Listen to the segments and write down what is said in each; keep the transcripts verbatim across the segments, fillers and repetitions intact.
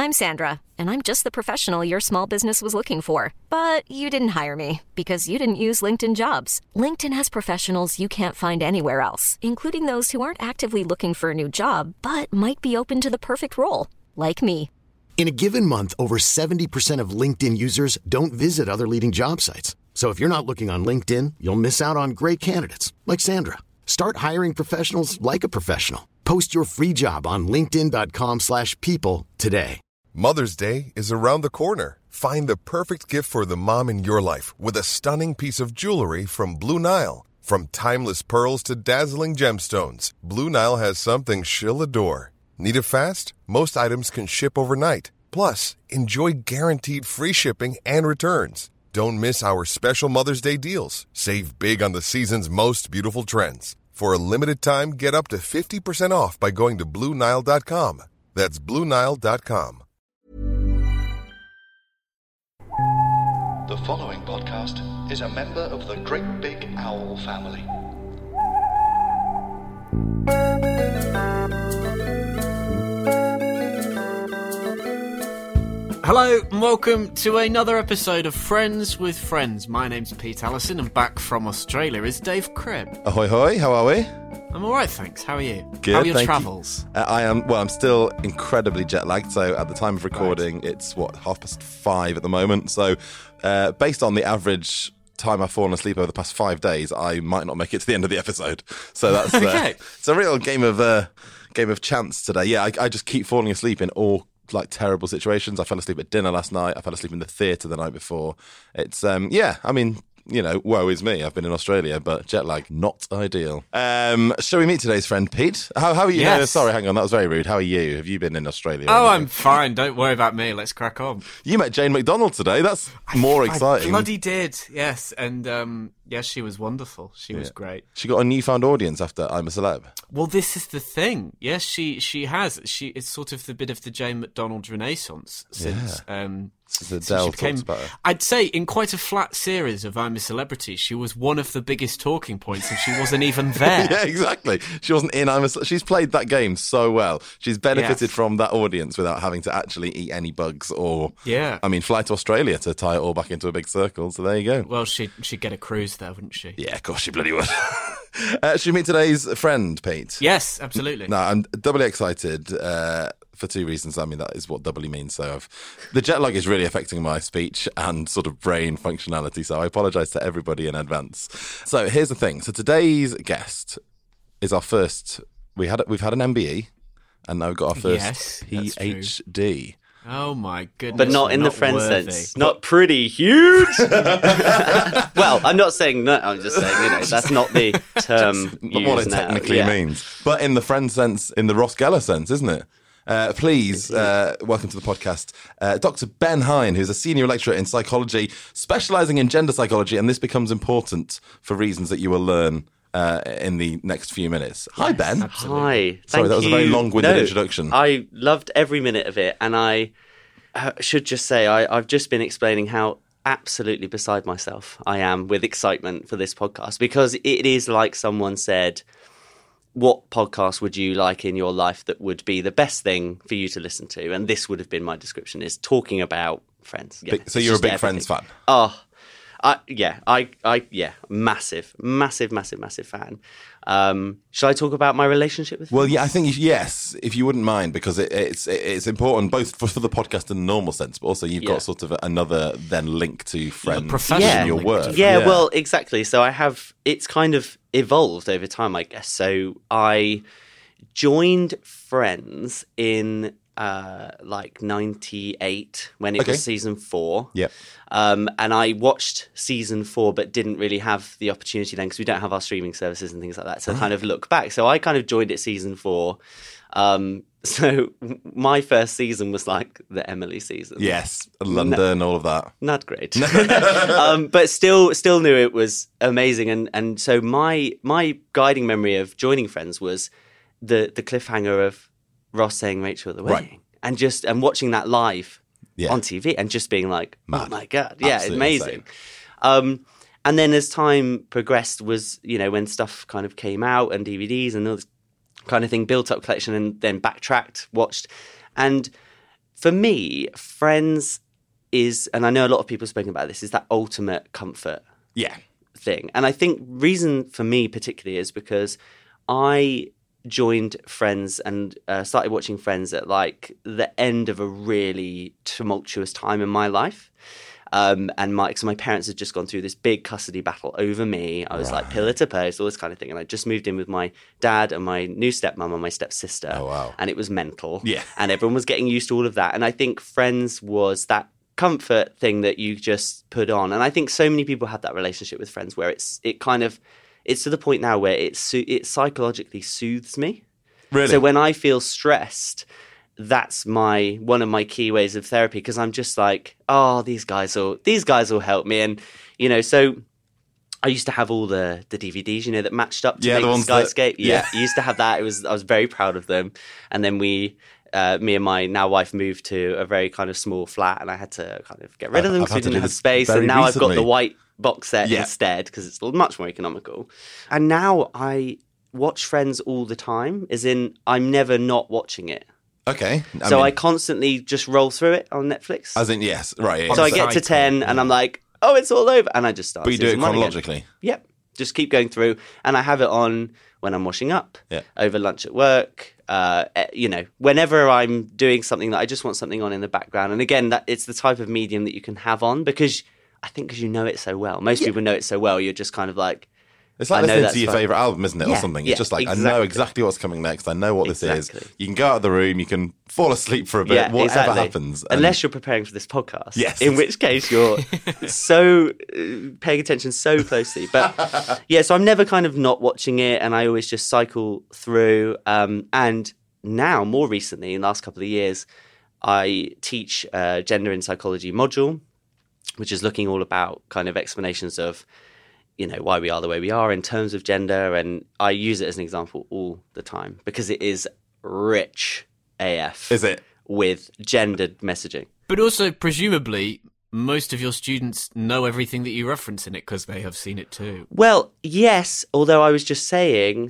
I'm Sandra, and I'm just the professional your small business was looking for. But you didn't hire me because you didn't use LinkedIn Jobs. LinkedIn has professionals you can't find anywhere else, including those who aren't actively looking for a new job, but might be open to the perfect role, like me. In a given month, over seventy percent of LinkedIn users don't visit other leading job sites. So if you're not looking on LinkedIn, you'll miss out on great candidates like Sandra. Start hiring professionals like a professional. Post your free job on linkedin.com slash people today. Mother's Day is around the corner. Find the perfect gift for the mom in your life with a stunning piece of jewelry from Blue Nile. From timeless pearls to dazzling gemstones, Blue Nile has something she'll adore. Need it fast? Most items can ship overnight. Plus, enjoy guaranteed free shipping and returns. Don't miss our special Mother's Day deals. Save big on the season's most beautiful trends. For a limited time, get up to fifty percent off by going to Blue Nile dot com. That's Blue Nile dot com. The following podcast is a member of the Great Big Owl family. Hello and welcome to another episode of Friends with Friends. My name's Pete Allison and back from Australia is Dave Cribb. Ahoy hoy, how are we? I'm alright, thanks. How are you? Good, how are your thank travels? You. Uh, I am, well, I'm still incredibly jet lagged, so at the time of recording, right. It's, what, half past five at the moment, so uh, based on the average time I've fallen asleep over the past five days, I might not make it to the end of the episode. So that's uh, okay. It's a real game of uh, game of chance today. Yeah, I, I just keep falling asleep in all like terrible situations. I fell asleep at dinner last night. I fell asleep in the theatre the night before. It's um yeah, I mean, you know, woe is me. I've been in Australia, but jet lag, not ideal. Um, shall we meet today's friend, Pete? How, how are you? Yes. No, sorry, hang on, that was very rude. How are you? Have you been in Australia? Oh, I'm fine. Don't worry about me. Let's crack on. You met Jane McDonald today. That's more I, exciting. I bloody did, yes. And um, yes, she was wonderful. She yeah. was great. She got a newfound audience after I'm a Celeb. Well, this is the thing. Yes, she she has. She It's sort of the bit of the Jane McDonald renaissance since... Yeah. Um, The Dell became, talks about her. I'd say in quite a flat series of I'm a Celebrity, she was one of the biggest talking points and she wasn't even there. Yeah, exactly. She wasn't in I'm a Ce- She's played that game so well. She's benefited yes. from that audience without having to actually eat any bugs or, yeah. I mean, fly to Australia to tie it all back into a big circle. So there you go. Well, she'd, she'd get a cruise there, wouldn't she? Yeah, of course she bloody would. uh, should we meet today's friend, Pete? Yes, absolutely. No, I'm doubly excited uh, for two reasons. I mean, that is what doubly means. So I've, the jet lag is really affecting my speech and sort of brain functionality. So I apologise to everybody in advance. So here's the thing. So today's guest is our first. We had we've had an M B E, and now we've got our first yes, P H D. Oh my goodness! But not in not the friend worthy. sense. Not pretty huge. Well, I'm not saying no. I'm just saying, you know, that's not the term Not used what it now. technically Yeah. means, but in the friend sense, in the Ross Geller sense, isn't it? Uh, please uh, welcome to the podcast, uh, Doctor Ben Hine, who's a senior lecturer in psychology, specialising in gender psychology, and this becomes important for reasons that you will learn uh, in the next few minutes. Hi, Ben. Absolutely. Hi. Sorry, Thank that was a you. very long-winded No, introduction. I loved every minute of it, and I uh, should just say I, I've just been explaining how absolutely beside myself I am with excitement for this podcast, because it is like someone said, what podcast would you like in your life that would be the best thing for you to listen to? And this would have been my description, is talking about Friends. Yeah, so it's you're a just big everything. Friends fan? Oh, I, yeah, I, I, yeah, massive, massive, massive, massive fan. Um, shall I talk about my relationship with Friends? Well, yeah, I think you, yes, if you wouldn't mind, because it, it's it, it's important both for, for the podcast in the normal sense, but also you've Yeah. got sort of another then link to Friends professional in your link work. to Yeah, well, exactly. So I have, it's kind of evolved over time, I guess. So I joined Friends in uh, like ninety-eight when it Okay. was season four. Yep. Um, and I watched season four, but didn't really have the opportunity then because we don't have our streaming services and things like that. So kind of look back. So I kind of joined at season four. Um, so my first season was like the Emily season. Yes, London, all of that. Not great, um, but still, still knew it was amazing. And and so my my guiding memory of joining Friends was the the cliffhanger of Ross saying Rachel at the wedding, Right. and just and watching that live Yeah. on T V, and just being like, Mad. oh my god, yeah, Absolutely amazing. insane. Um, and then as time progressed, was you know when stuff kind of came out and D V Ds and all this kind of thing, built up collection, and then backtracked, watched, and for me, Friends is, and I know a lot of people have spoken about this, is that ultimate comfort Yeah. thing. And I think reason for me particularly is because I joined Friends and uh, started watching Friends at like the end of a really tumultuous time in my life. Um, and my, so my parents had just gone through this big custody battle over me. I was right. like pillar to post, all this kind of thing. And I just moved in with my dad and my new stepmom and my stepsister. Oh, wow. And it was mental. Yeah. And everyone was getting used to all of that. And I think Friends was that comfort thing that you just put on. And I think so many people have that relationship with Friends where it's it kind of, it's to the point now where it, it psychologically soothes me. Really? So when I feel stressed, that's my one of my key ways of therapy, because I'm just like, oh, these guys will these guys will help me. And you know, so I used to have all the the D V Ds, you know, that matched up to yeah, make the, the ones Skyscape. That, yeah, yeah. I used to have that. It was I was very proud of them. And then we uh, me and my now wife moved to a very kind of small flat, and I had to kind of get rid of them because we didn't have space. And now recently. I've got the white box set yeah. instead because it's much more economical. And now I watch Friends all the time, as in I'm never not watching it. Okay. I so mean, I constantly just roll through it on Netflix. As in, yes, right. Yeah, so yeah. I get to ten and I'm like, oh, it's all over. And I just start. But you do it chronologically? Again. Yep. Just keep going through. And I have it on when I'm washing up, yeah. over lunch at work, uh, you know, whenever I'm doing something that I just want something on in the background. And again, that it's the type of medium that you can have on because I think because you know it so well. Most yeah. people know it so well, you're just kind of like, it's like listening to your fun. favourite album, isn't it, yeah, or something? It's yeah, just like, exactly. I know exactly what's coming next. I know what this exactly. is. You can go out of the room, you can fall asleep for a bit, yeah, whatever exactly. happens. And... Unless you're preparing for this podcast. Yes. In which case you're so uh, paying attention so closely. But yeah, so I'm never kind of not watching it, and I always just cycle through. Um, and now, more recently, in the last couple of years, I teach a gender in psychology module, which is looking all about kind of explanations of, you know, why we are the way we are in terms of gender. And I use it as an example all the time because it is rich A F. Is it? With gendered messaging. But also, presumably, most of your students know everything that you reference in it because they have seen it too. Well, yes, although I was just saying,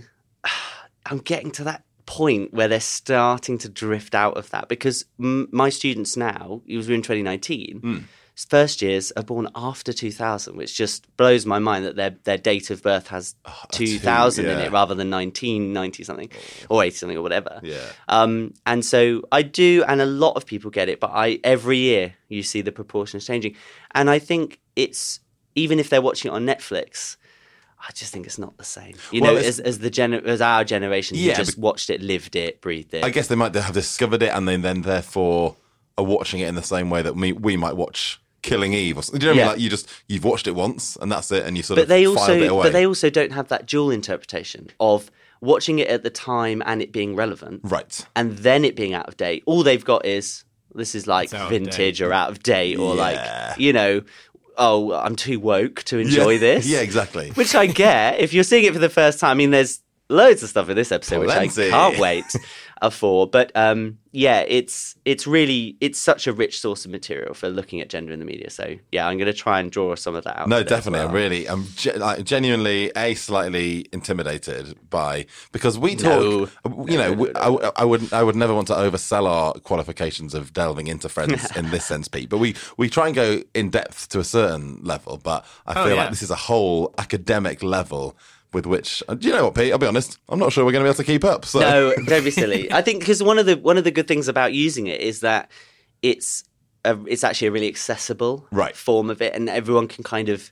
I'm getting to that point where they're starting to drift out of that because m- my students now, it was in twenty nineteen, mm. first years are born after two thousand, which just blows my mind that their their date of birth has oh, two thousand two, yeah. in it rather than nineteen ninety something or eighty something or whatever. Yeah. Um, and so I do, and a lot of people get it, but I every year you see the proportions changing. And I think it's, even if they're watching it on Netflix, I just think it's not the same. You well, know, as, as the gener- as our generation yeah, who just watched it, lived it, breathed it. I guess they might have discovered it and then, then therefore are watching it in the same way that we, we might watch Killing Eve. Or something. Do you know what yeah. I mean? Like you just you've watched it once and that's it, and you sort but of they also, file it away. But they also don't have that dual interpretation of watching it at the time and it being relevant, right? And then it being out of date. All they've got is this is like vintage or out of date, or yeah. like you know. Oh, I'm too woke to enjoy yeah. this. Yeah, exactly. Which I get. If you're seeing it for the first time, I mean, there's loads of stuff in this episode Plenty. which I can't wait for. But um, yeah, it's it's really, it's such a rich source of material for looking at gender in the media. So yeah, I'm going to try and draw some of that out. No, definitely. Well. I'm really, I'm ge- like, genuinely, A, slightly intimidated by, because we talk, no. you know, no, no, no. I, I, would, I would never want to oversell our qualifications of delving into Friends in this sense, Pete, but we, we try and go in depth to a certain level, but I feel oh, yeah. like this is a whole academic level with which, do you know what, Pete? I'll be honest, I'm not sure we're going to be able to keep up. So. No, don't be silly. I think because one of the one of the good things about using it is that it's a, it's actually a really accessible right. form of it, and everyone can kind of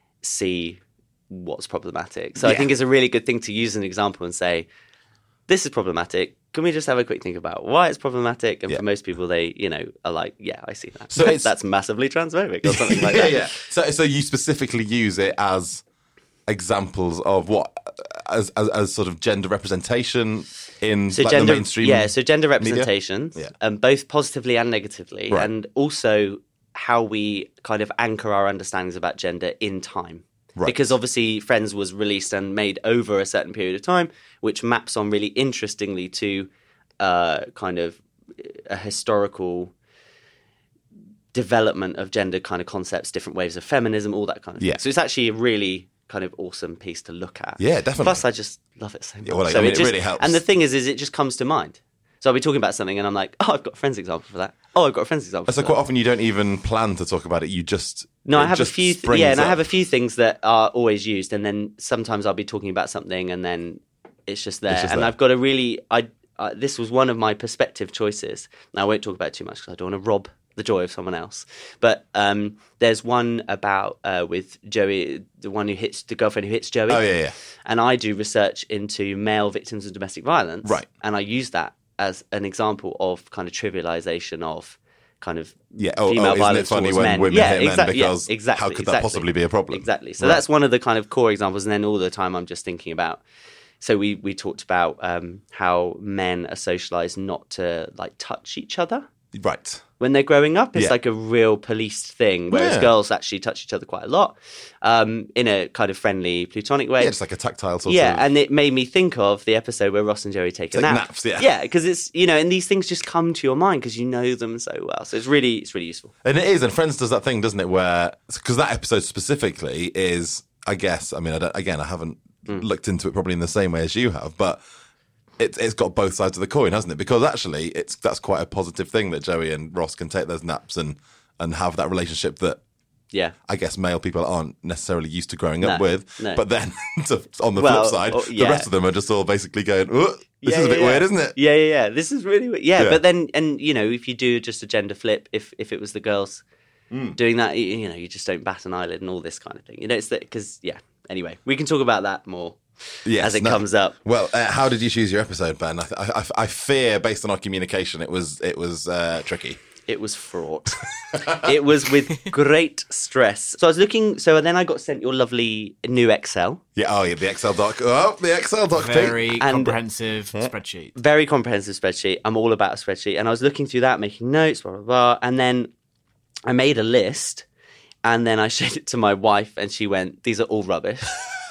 see what's problematic. So yeah. I think it's a really good thing to use an example and say, this is problematic. Can we just have a quick think about why it's problematic? And yeah. for most people, they, you know, are like, yeah, I see that. So it's, that's massively transphobic or something like yeah, that. Yeah. So, so you specifically use it as examples of what as, as as sort of gender representation in so like gender, the mainstream yeah so gender representation yeah. um, both positively and negatively right. and also how we kind of anchor our understandings about gender in time right. because obviously Friends was released and made over a certain period of time, which maps on really interestingly to uh, kind of a historical development of gender kind of concepts, different waves of feminism, all that kind of yeah. thing. So it's actually a really kind of awesome piece to look at. Yeah, definitely. Plus, I just love it so much. Yeah, well, like, so I mean, it, just, it really helps. And the thing is, is it just comes to mind. So I'll be talking about something and I'm like, oh, I've got a Friends example for that. Oh, I've got a friend's example. So quite often you don't even plan to talk about it. You just no, I have a just few. Th- springs yeah, and I up. have a few things that are always used, and then sometimes I'll be talking about something, and then it's just there. It's just and there. I've got a really. I uh, this was one of my perspective choices. Now I won't talk about it too much because I don't want to rob the joy of someone else. But um, there's one about uh, with Joey, the one who hits the girlfriend who hits Joey. Oh yeah, yeah. And I do research into male victims of domestic violence, Right. And I use that as an example of kind of trivialization of kind of Yeah, oh, female oh, isn't it violence funny towards when men. women yeah, hit men exactly, because yeah, exactly, how could that exactly. possibly be a problem? Exactly. So Right. that's one of the kind of core examples. And then all the time I'm just thinking about. So we we talked about um, how men are socialized not to like touch each other Right. when they're growing up. It's Yeah. like a real policed thing, whereas Yeah. girls actually touch each other quite a lot um, in a kind of friendly, platonic way. Yeah, it's like a tactile sort Yeah, of. and it made me think of the episode where Ross and Joey take a Take nap. naps, yeah. yeah, because it's you know, and these things just come to your mind because you know them so well. So it's really, it's really useful. And it is, and Friends does that thing, doesn't it? Where because that episode specifically is, I guess, I mean, I don't, again, I haven't Mm. looked into it probably in the same way as you have, but it's it's got both sides of the coin, hasn't it? Because actually, it's that's quite a positive thing that Joey and Ross can take those naps and and have that relationship that Yeah, I guess male people aren't necessarily used to growing up No, with. no. But then, to, on the Well, flip side, oh, the yeah. rest of them are just all basically going, "Oh, this Yeah, is a bit yeah, weird, yeah. isn't it?" Yeah, yeah, yeah. This is really weird. Yeah, Yeah. but then, and you know, if you do just a gender flip, if if it was the girls Mm. doing that, you, you know, you just don't bat an eyelid and all this kind of thing. You know, it's that because yeah. Anyway, we can talk about that more Yes, as it no. comes up. Well, uh, how did you choose your episode, Ben? I, I, I fear, based on our communication, it was it was uh, tricky. It was fraught. It was with great stress. So I was looking. So then I got sent your lovely new Excel. Yeah, oh yeah, the Excel doc. Oh, the Excel doc. Pete. Very And- comprehensive spreadsheet. Very comprehensive spreadsheet. I'm all about a spreadsheet. And I was looking through that, making notes, blah, blah, blah. And then I made a list. And then I showed it to my wife, and she went, "These are all rubbish.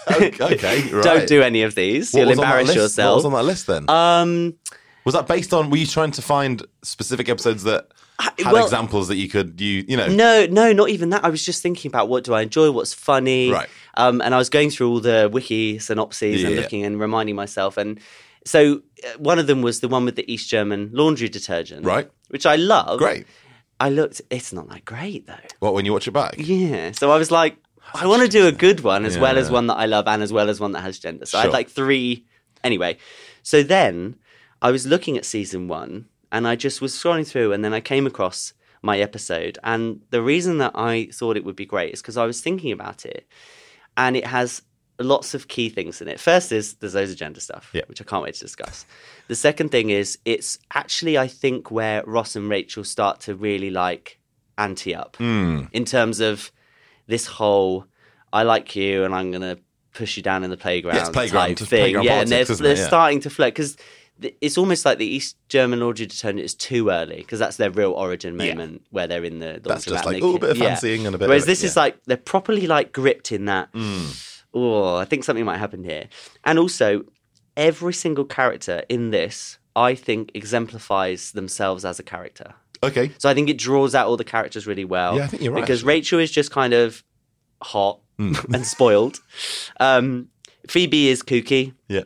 Okay, right. Don't do any of these. What You'll was on that embarrass list? What yourself." was on that list then? Um, was that based on? Were you trying to find specific episodes that had well- examples that you could you you know? no, no, not even that. I was just thinking about what do I enjoy, what's funny. Right. Um, and I was going through all the wiki synopses and Yeah. looking and reminding myself. And so uh, one of them was the one with the East German laundry detergent. Right. Which I love. Great. I looked, it's not that great though. What when you watch it back? Yeah. So I was like, I want to do a good one as Yeah. well as one that I love and as well as one that has gender. So I Sure. had like three. Anyway, so then I was looking at season one and I just was scrolling through and then I came across my episode. And the reason that I thought it would be great is because I was thinking about it and it has lots of key things in it. First is there's loads of gender stuff, Yeah. which I can't wait to discuss. The second thing is it's actually, I think, where Ross and Rachel start to really like ante up Mm. in terms of this whole I like you and I'm going to push you down in the playground, Yes, playground, type just thing. playground yeah, and they're, politics, isn't they're it? Yeah. starting to flirt because it's almost like the East German laundry detergent is too early because that's their real origin Yeah. moment where they're in the That's laundromat just and like, they ooh, a can- bit of yeah. fancying and a bit Whereas of- this is yeah. like they're properly like gripped in that. Mm. Oh, I think something might happen here. And also, every single character in this, I think, exemplifies themselves as a character. Okay. So I think it draws out all the characters really well. Yeah, I think you're right, Because actually. Rachel is just kind of hot Mm. and spoiled. Um, Phoebe is kooky. Yeah.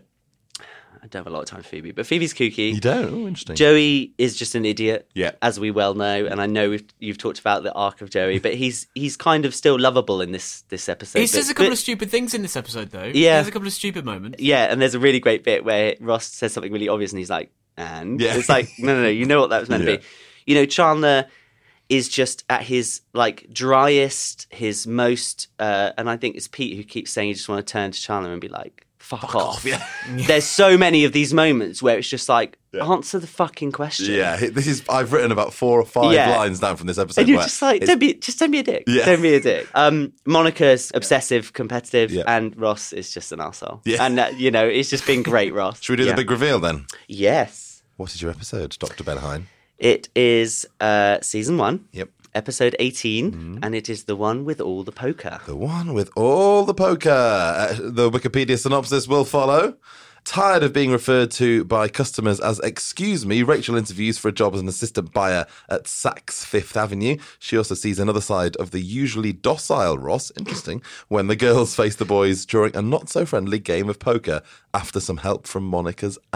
I don't have a lot of time for Phoebe, but Phoebe's kooky. You don't. Oh, interesting. Joey is just an idiot, Yeah. as we well know, and I know we've, you've talked about the arc of Joey, but he's he's kind of still lovable in this this episode. He but, says a couple but- of stupid things in this episode, though. Yeah. There's a couple of stupid moments. yeah, and there's a really great bit where Ross says something really obvious, and he's like, "And Yeah. it's like, no, no, no, you know what that was meant Yeah. to be." You know, Chandler is just at his like driest, his most, uh, and I think it's Pete who keeps saying you just want to turn to Chandler and be like, "Fuck, off." off, yeah. There's so many of these moments where it's just like, Yeah. answer the fucking question. Yeah, this is. I've written about four or five Yeah. lines down from this episode. And you're where just like, it's- don't be, just don't be a dick. Yeah. Don't be a dick. Um, Monica's obsessive, competitive, Yeah. and Ross is just an arsehole. Yeah. And, uh, you know, it's just been great, Ross. Should we do Yeah. the big reveal then? Yes. What is your episode, Doctor Ben Hine? It is uh, season one, Yep. episode eighteen, Mm-hmm. and it is the one with all the poker. The one with all the poker. Uh, the Wikipedia synopsis will follow. Tired of being referred to by customers as "excuse me," Rachel interviews for a job as an assistant buyer at Saks Fifth Avenue. She also sees another side of the usually docile Ross, interesting, when the girls face the boys during a not-so-friendly game of poker after some help from Monica's aunt.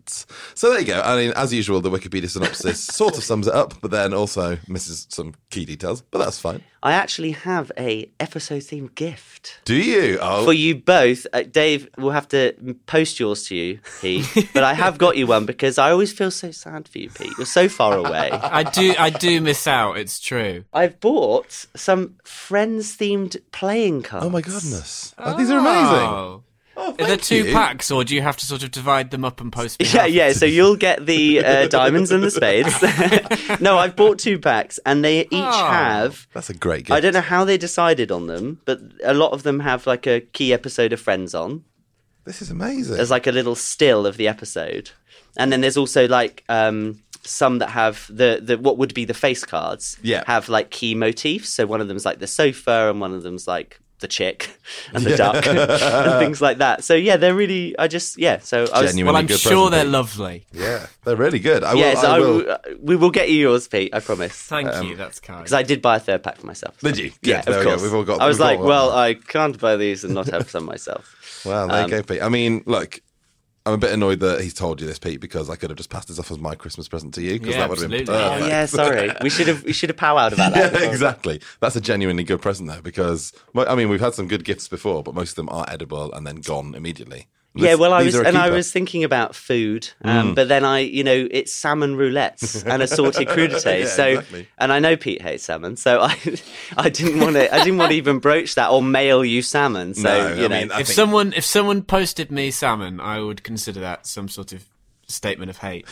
that. So there you go. I mean, as usual, the Wikipedia synopsis sort of sums it up, but then also misses some key details, but that's fine. I actually have a episode-themed gift. Do you? Oh. For you both. Uh, Dave, we'll have to post yours to you, Pete. But I have got you one because I always feel so sad for you, Pete. You're so far away. I do I do miss out, it's true. I've bought some Friends-themed playing cards. Oh my goodness. Oh, these are amazing. Oh. Oh, Are there thank two you. packs, or do you have to sort of divide them up and post me Yeah, half? yeah. So you'll get the uh, diamonds and the spades. No, I've bought two packs, and they each Oh. have. That's a great gift. I don't know how they decided on them, but a lot of them have like a key episode of Friends on. This is amazing. There's like a little still of the episode, and then there's also like um, some that have the, the what would be the face cards. Yeah. Have like key motifs. So one of them's like the sofa, and one of them's like the chick and the duck and things like that. So yeah, they're really. I just yeah. So I was. Genuinely Well, I'm good sure present, they're Pete. lovely. Yeah, they're really good. I will. Yes, I I will. will- we will get you yours, Pete. I promise. Thank you, that's kind. Because I did buy a third pack for myself. Did you? Good, Yeah, there of we go. course. We've all got- I was we've got like, one. well, I can't buy these and not have some myself. Well, there Um, you go, Pete. I mean, look, I'm a bit annoyed that he's told you this, Pete, because I could have just passed this off as my Christmas present to you, because Yeah, that would have been absolutely. Oh perfect. yeah, sorry. We should have we should have powwowed about that. Yeah, exactly. That's a genuinely good present, though, because, well, I mean, we've had some good gifts before, but most of them are edible and then gone immediately. Yeah, This- well, I these was, are a and I keeper. was thinking about food, um, but then I, you know, it's salmon roulettes and assorted crudités. Yeah, so, exactly. and I know Pete hates salmon, so I, I didn't want to, I didn't want to even broach that or mail you salmon. So, No, you I know, mean, I if think- someone if someone posted me salmon, I would consider that some sort of statement of hate.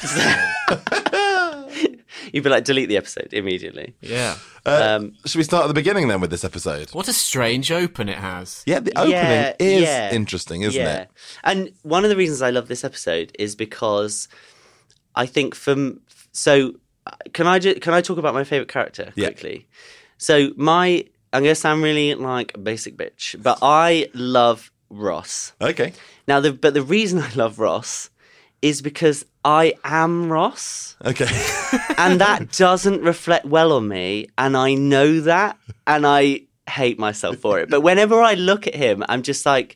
you'd be like, delete the episode immediately. Yeah. Uh, Um, should we start at the beginning then with this episode? What a strange open it has. Yeah, the opening Yeah, is yeah. interesting, isn't yeah. it? And one of the reasons I love this episode is because I think from so can I ju- can I talk about my favorite character Yeah. quickly? So my I'm gonna sound really like a basic bitch, but I love Ross. Okay. Now, the, but the reason I love Ross is because I am Ross. Okay. And that doesn't reflect well on me, and I know that, and I hate myself for it. But whenever I look at him, I'm just like,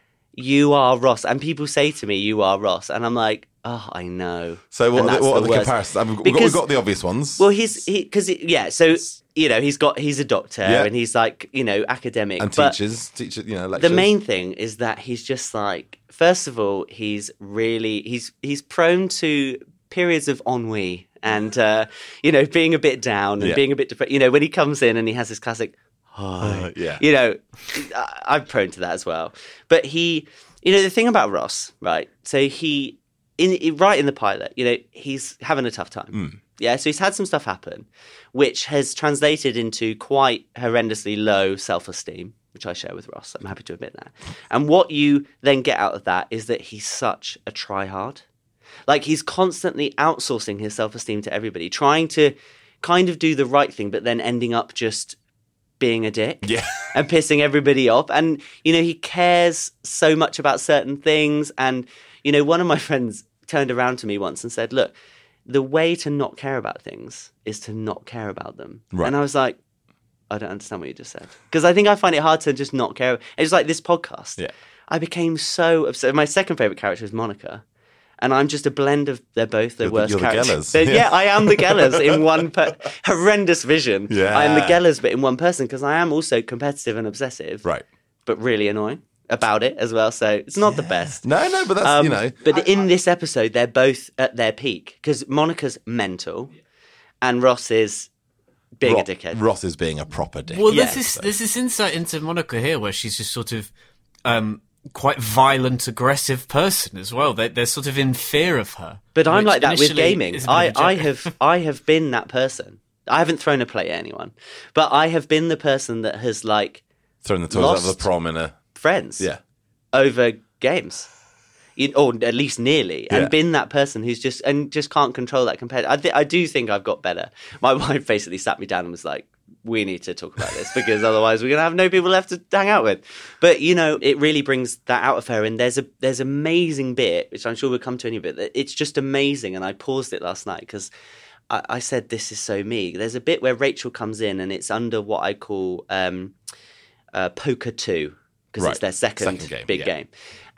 you are Ross. And people say to me, you are Ross. And I'm like, oh, I know. So what, And are the, that's what are the worst. comparisons? I mean, we've, got, Because- we've got the obvious ones. Well, he's, he, because, yeah, so, you know, he's got, he's a doctor, Yeah. and he's like, you know, academic. and but teachers, teachers, you know, lectures. the main thing is that he's just like, first of all, he's really, he's, he's prone to periods of ennui and, uh, you know, being a bit down and Yeah. being a bit depressed. You know, when he comes in and he has his classic, hi, Uh, yeah. you know, I- I'm prone to that as well. But he, you know, the thing about Ross, right? So he, in, in right in the pilot, you know, he's having a tough time. Mm. Yeah, so he's had some stuff happen, which has translated into quite horrendously low self-esteem, which I share with Ross. I'm happy to admit that. And what you then get out of that is that he's such a tryhard. Like, he's constantly outsourcing his self-esteem to everybody, trying to kind of do the right thing, but then ending up just being a dick Yeah. and pissing everybody off. And, you know, he cares so much about certain things. And, you know, one of my friends turned around to me once and said, look, the way to not care about things is to not care about them. Right. And I was like, I don't understand what you just said. Because I think I find it hard to just not care. It's like this podcast. Yeah. I became so upset. My second favourite character is Monica. And I'm just a blend of, they're both the You're the- worst you're the characters. Gellers. They're- Yeah. yeah, I am the Gellers in one per- horrendous vision. Yeah. I am the Gellers, but in one person, because I am also competitive and obsessive. Right. But really annoying about it as well. So it's not the best. No, no, but that's, Um, you know. but in this episode, they're both at their peak because Monica's mental and Ross is being Ro- a dickhead. Ross is being a proper dick. Well, Yeah. there's this there's this insight into Monica here where she's just sort of um, quite violent, aggressive person as well. They, they're sort of in fear of her. But I'm which like that with initially gaming. is a bit I, of a I joke. have I have been that person. I haven't thrown a plate at anyone, but I have been the person that has like Throwing the toys out of lost- the prom in a. friends Yeah. over games. You, or at least nearly, and Yeah. been that person who's just and just can't control that compared. I th- I do think I've got better. My wife basically sat me down and was like, "We need to talk about this because otherwise we're gonna have no people left to hang out with." But you know, it really brings that out of her. And there's a there's amazing bit which I'm sure we'll come to any bit. That it's just amazing. And I paused it last night because I, I said this is so me. There's a bit where Rachel comes in and it's under what I call um, uh, poker two because Right. it's their second, Second game, big yeah. game.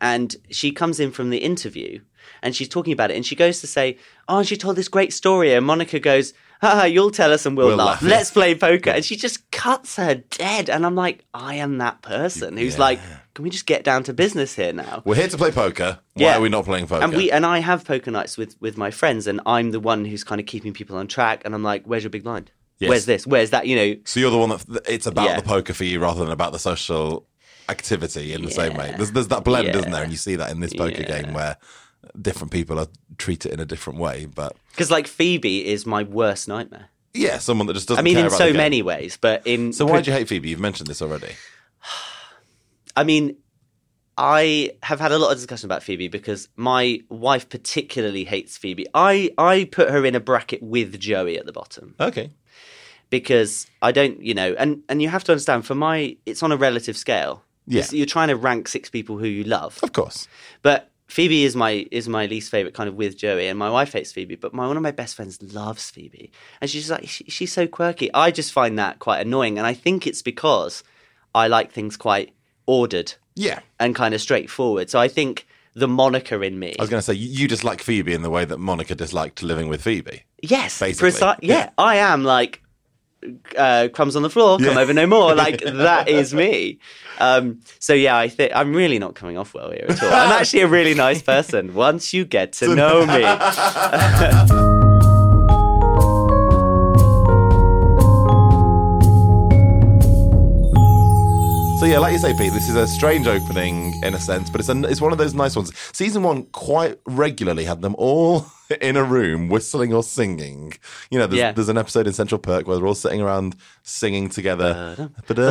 and she comes in from the interview and she's talking about it and she goes to say, oh, and she told this great story. And Monica goes, ah, you'll tell us and we'll, We'll laugh. laugh, Let's yeah. play poker. And she just cuts her dead. And I'm like, I am that person who's Yeah. like, can we just get down to business here now? We're here to play poker. Why Yeah. are we not playing poker? And we and I have poker nights with, with my friends, and I'm the one who's kind of keeping people on track. And I'm like, where's your big blind? Yes. Where's this? Where's that? You know, So you're the one that it's about Yeah. the poker for you rather than about the social activity in the same way. Yeah. There's, there's that blend, Yeah. isn't there? And you see that in this poker Yeah. game where different people are treat it in a different way. But because like Phoebe is my worst nightmare. yeah, someone that just doesn't I mean, care in about so the game. many ways, but in So why do you hate Phoebe? You've mentioned this already. I mean, I have had a lot of discussion about Phoebe because my wife particularly hates Phoebe. I, I put her in a bracket with Joey at the bottom Okay. because I don't, you know, and, and you have to understand for my, it's on a relative scale. Yeah. It's- You're trying to rank six people who you love. Of course. But Phoebe is my is my least favorite kind of with Joey, and my wife hates Phoebe. But my one of my best friends loves Phoebe, and she's like she, she's so quirky. I just find that quite annoying, and I think it's because I like things quite ordered Yeah. and kind of straightforward. So I think the Monica in me, I was going to say, you you dislike Phoebe in the way that Monica disliked living with Phoebe. yes, basically. preci- yeah, Yeah. I am like uh, crumbs on the floor, come Yeah. over no more. Like that is me. Um, so yeah, I think I'm really not coming off well here at all. I'm actually a really nice person once you get to know me. So yeah, like you say, Pete, this is a strange opening in a sense, but it's a, it's one of those nice ones. Season one quite regularly had them all in a room whistling or singing. You know, there's, Yeah. there's an episode in Central Perk where they're all sitting around singing together.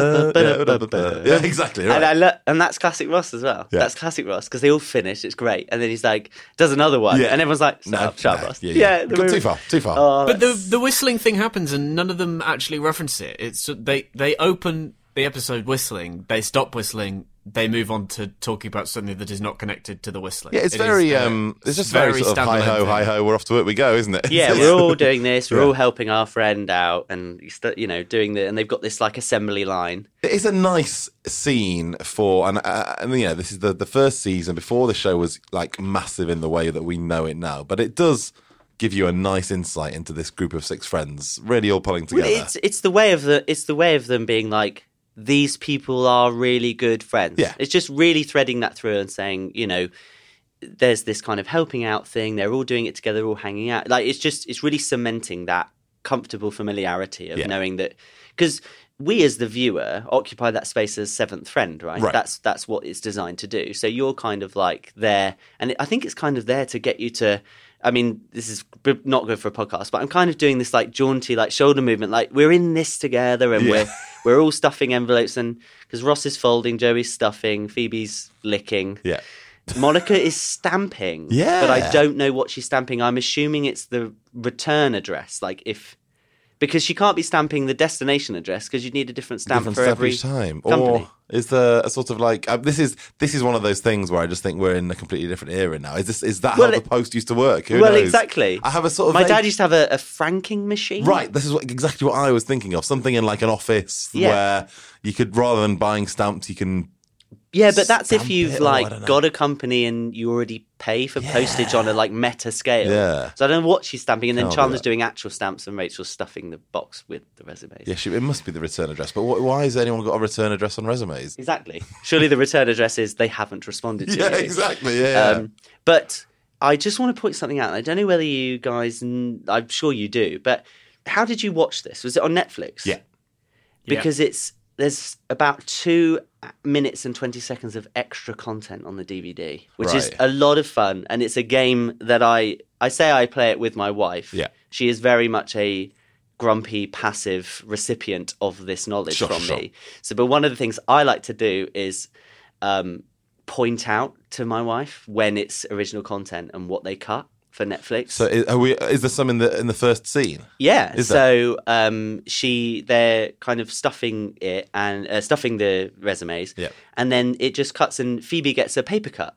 Yeah, exactly. Right. And I lo- and that's classic Ross as well. Yeah. That's classic Ross because they all finish. It's great, and then he's like does another one, Yeah. and everyone's like, No, "Shut up, shut up, no, Ross." yeah, yeah. the Got movie- too far, too far. Oh, But the that's- the whistling thing happens, and none of them actually reference it. It's they they open the episode whistling, they stop whistling, they move on to talking about something that is not connected to the whistling. Yeah, it's It is, very, uh, um, it's just very, sort of hi ho, standalone hi thing. ho, we're off to it, we go, isn't it? yeah, we're all doing this. We're Yeah. all helping our friend out, and he's st- you know doing the, and they've got this like assembly line. It is a nice scene for, and, uh, and yeah, this is the, the first season before the show was like massive in the way that we know it now, but it does give you a nice insight into this group of six friends, really all pulling Well, together. it's it's the way of the it's the way of them being like these people are really good friends. Yeah. It's just really threading that through and saying, you know, there's this kind of helping out thing. They're all doing it together, they're all hanging out. Like it's just it's really cementing that comfortable familiarity of Yeah. knowing that because we as the viewer occupy that space as seventh friend, right? Right. That's that's what it's designed to do. So you're kind of like there, and I think it's kind of there to get you to. I mean, this is b- not good for a podcast, but I'm kind of doing this like jaunty, like shoulder movement, like we're in this together, and Yeah. we're we're all stuffing envelopes, and because Ross is folding, Joey's stuffing, Phoebe's licking, yeah. Monica is stamping, Yeah. but I don't know what she's stamping. I'm assuming it's the return address, like if because she can't be stamping the destination address because you need a different stamp Different for stamp every each time, company. or is there a sort of like uh, this is this is one of those things where I just think we're in a completely different era now. Is this is that Well, how it- the post used to work? Who well, knows? exactly. I have a sort of My vague- dad used to have a, a franking machine. Right, this is what, exactly what I was thinking of. Something in like an office Yeah. where you could, rather than buying stamps, you can. Yeah, but that's if Stamp you've it, or I like don't know. got a company and you already pay for postage on a like meta scale. Yeah. So I don't know what she's stamping, and then Can't do Chandler's that. doing actual stamps and Rachel's stuffing the box with the resumes. Yeah, she, it must be the return address. But wh- why has anyone got a return address on resumes? Exactly. Surely the return address is they haven't responded to Yeah, you. exactly. Yeah. Um, but I just want to point something out. and I don't know whether you guys, I'm sure you do, but how did you watch this? Was it on Netflix? Yeah. Because it's there's about two minutes and twenty seconds of extra content on the D V D, which is Right. a lot of fun. And it's a game that I, I say I play it with my wife. Yeah. She is very much a grumpy, passive recipient of this knowledge Sure, from sure. me. So, but one of the things I like to do is um, point out to my wife when it's original content and what they cut for Netflix. So is, are we, is there some in the in the first scene? Yeah, Is so um, she they're kind of stuffing it and uh, stuffing the resumes, Yeah. and then it just cuts and Phoebe gets a paper cut.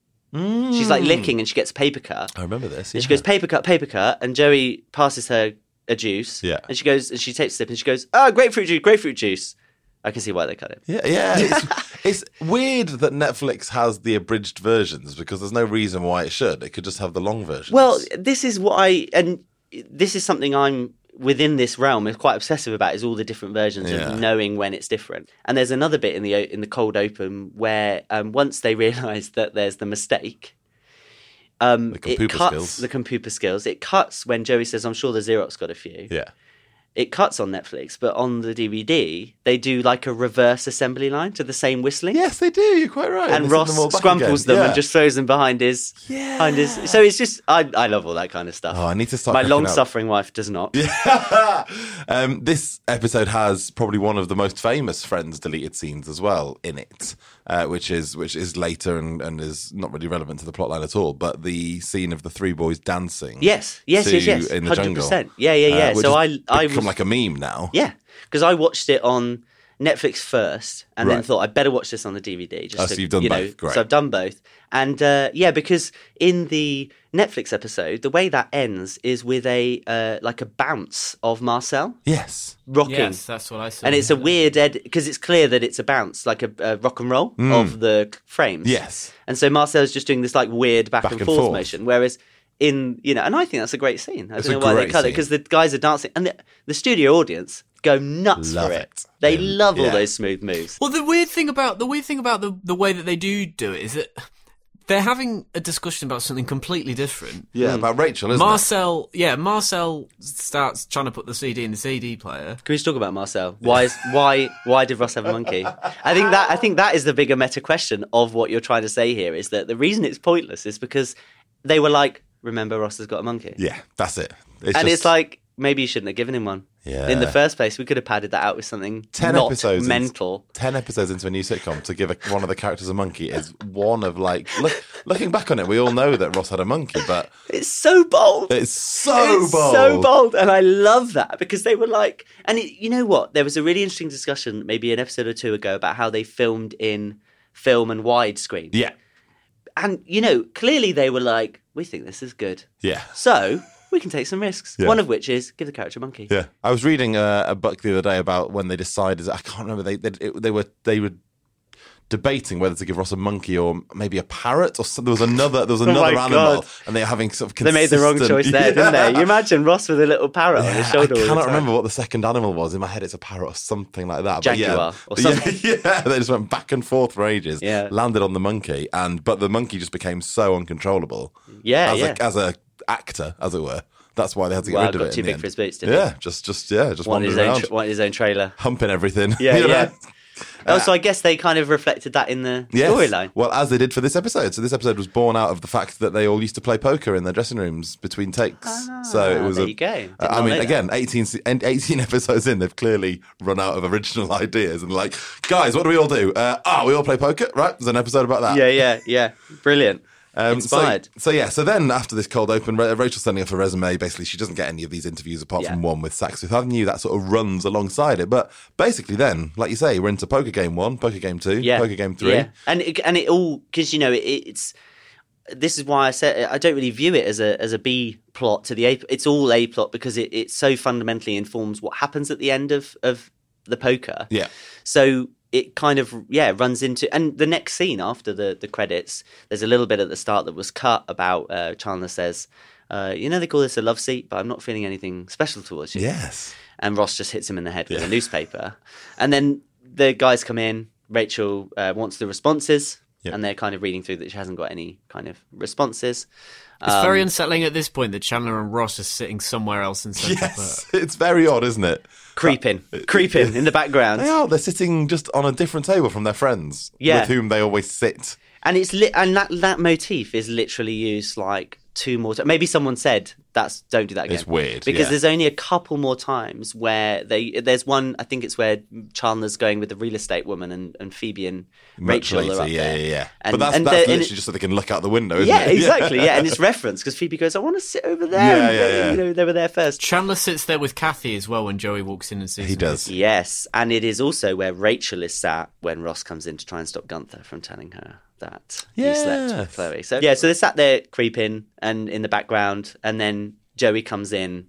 She's like licking and she gets a paper cut. I remember this. And Yeah. she goes paper cut, paper cut, and Joey passes her a juice. Yeah. and she goes and she takes a sip and she goes, "Oh, grapefruit juice, grapefruit juice." I can see why they cut it. Yeah, yeah. It's, It's weird that Netflix has the abridged versions because there's no reason why it should. It could just have the long versions. Well, this is what I and this is something I'm within this realm is quite obsessive about is all the different versions Yeah. of knowing when it's different. And there's another bit in the in the cold open where um, once they realise that there's the mistake, um, The it Computer cuts skills. the computer skills. It cuts when Joey says, "I'm sure the Xerox got a few." Yeah. It cuts on Netflix, but on the D V D they do like a reverse assembly line to the same whistling. Yes, they do. You're quite right. And They send Ross them all back scrumples again. them Yeah. and just throws them behind his, Yeah. behind his. So it's just, I, I love all that kind of stuff. Oh, I need to start My cooking up. long-suffering wife does not. um, this episode has probably one of the most famous Friends deleted scenes as well in it, uh, which is which is later and, and is not really relevant to the plotline at all. But the scene of the three boys dancing, Yes, yes, to yes, yes, in the hundred jungle, percent. Yeah, yeah, yeah. uh, which so I, has I become was like a meme now. yeah, because I watched it on Netflix first, and then Right. thought I'd better watch this on the D V D. Just Oh, to, so you've done you know, both. Great. So I've done both, and uh, yeah, because in the Netflix episode, the way that ends is with a uh, like a bounce of Marcel Yes, rocking. Yes, that's what I said. And it's a weird edit because it's clear that it's a bounce, like a, a rock and roll of the frames. Mm. Yes. And so Marcel's just doing this like weird back, Back and, and forth, forth. motion, whereas in you know, and I think that's a great scene. I It's don't a know why they great cut it scene. because the guys are dancing, and the, the studio audience go nuts Love for it. it. They Um, love all yeah. those smooth moves. Well, the weird thing about the weird thing about the the way that they do do it is that they're having a discussion about something completely different. yeah, about Rachel, isn't Marcel, yeah, Marcel starts trying to put the C D in the C D player. Can we just talk about Marcel? Why is why why did Ross have a monkey? I think that I think that is the bigger meta question of what you're trying to say here is that the reason it's pointless is because they were like, remember Ross has got a monkey. it? Yeah, that's it. It's and just it's like maybe you shouldn't have given him one. Yeah. In the first place, we could have padded that out with something ten not episodes, in- mental. ten episodes into a new sitcom to give a, one of the characters a monkey is one of like look, looking back on it, we all know that Ross had a monkey, but It's so bold. it's so It's bold. so bold, and I love that because they were like, and it, you know what? There was a really interesting discussion, maybe an episode or two ago, about how they filmed in film and widescreen. Yeah, And you know, clearly they were like, we think this is good, yeah. so we can take some risks. Yeah. One of which is give the character a monkey. Yeah, I was reading uh, a book the other day about when they decided. I can't remember. They they, it, they were they were debating whether to give Ross a monkey or maybe a parrot or some, there was another there was another Oh my animal, God. and they were having sort of They made the wrong consistent- choice there, didn't they? You imagine Ross with a little parrot on Yeah, his shoulder. I all the cannot time. remember what the second animal was. In my head, it's a parrot or something like that. Jaguar but or yeah, something. Yeah, yeah, they just went back and forth for ages. Yeah. Landed on the monkey, and but the monkey just became so uncontrollable. Yeah, as yeah. a, as a actor, as it were. That's why they had to get Well, rid of got it. too in the big end. for his boots, didn't he? Yeah, just just yeah, just Wanted his wandering own, around, tra- wanted his own trailer. humping everything. Yeah, you know? yeah. Oh, so I guess they kind of reflected that in the Yes. storyline. Well, as they did for this episode. So this episode was born out of the fact that they all used to play poker in their dressing rooms between takes. so it was there a, you go. Did I not mean, know that. again, eighteen, se- and eighteen episodes in, they've clearly run out of original ideas and like, guys, what do we all do? Uh, oh, we all play poker, right? There's an episode about that. Yeah, yeah, yeah. Brilliant. Um, Inspired. So, so yeah, so then after this cold open, Ra- Rachel's sending off a resume. Basically, she doesn't get any of these interviews apart Yeah. from one with Sax Fifth Avenue. That sort of runs alongside it. But basically, then, like you say, we're into poker game one, poker game two, Yeah. poker game three. Yeah. And it, and it all because you know it, it's this is why I said I don't really view it as a as a B plot to the A. It's all A plot because it, it so fundamentally informs what happens at the end of of the poker. Yeah. So it kind of yeah runs into and the next scene after the the credits. There's a little bit at the start that was cut about uh, Chandler says, uh, you know they call this a love seat, but I'm not feeling anything special towards you. Yes. And Ross just hits him in the head with Yeah. a newspaper. And then the guys come in. Rachel uh, wants the responses, Yep. and they're kind of reading through that she hasn't got any kind of responses. It's Um, very unsettling at this point that Chandler and Ross are sitting somewhere else in Central Yes. Park. It's very odd, isn't it? creeping, creeping in the background. They are. They're sitting just on a different table from their friends Yeah. with whom they always sit. And it's lit, and that that motif is literally used like two more times. Maybe someone said that's don't do that again. It's weird, because yeah. there's only a couple more times where they. There's one. I think it's where Chandler's going with the real estate woman, and, and Phoebe and Much Rachel later, are up yeah, there. yeah, yeah. And, but that's, and that's they're- literally and- just so they can look out the window, isn't yeah, it? exactly. Yeah, and it's referenced because Phoebe goes, "I want to sit over there." Yeah, and yeah, they, yeah. You know, they were there first. Chandler sits there with Kathy as well when Joey walks in and sees He him. does. Yes, and it is also where Rachel is sat when Ross comes in to try and stop Gunther from telling her that he slept with Yes. Chloe. So yeah, so they're sat there creeping and in the background, and then Joey comes in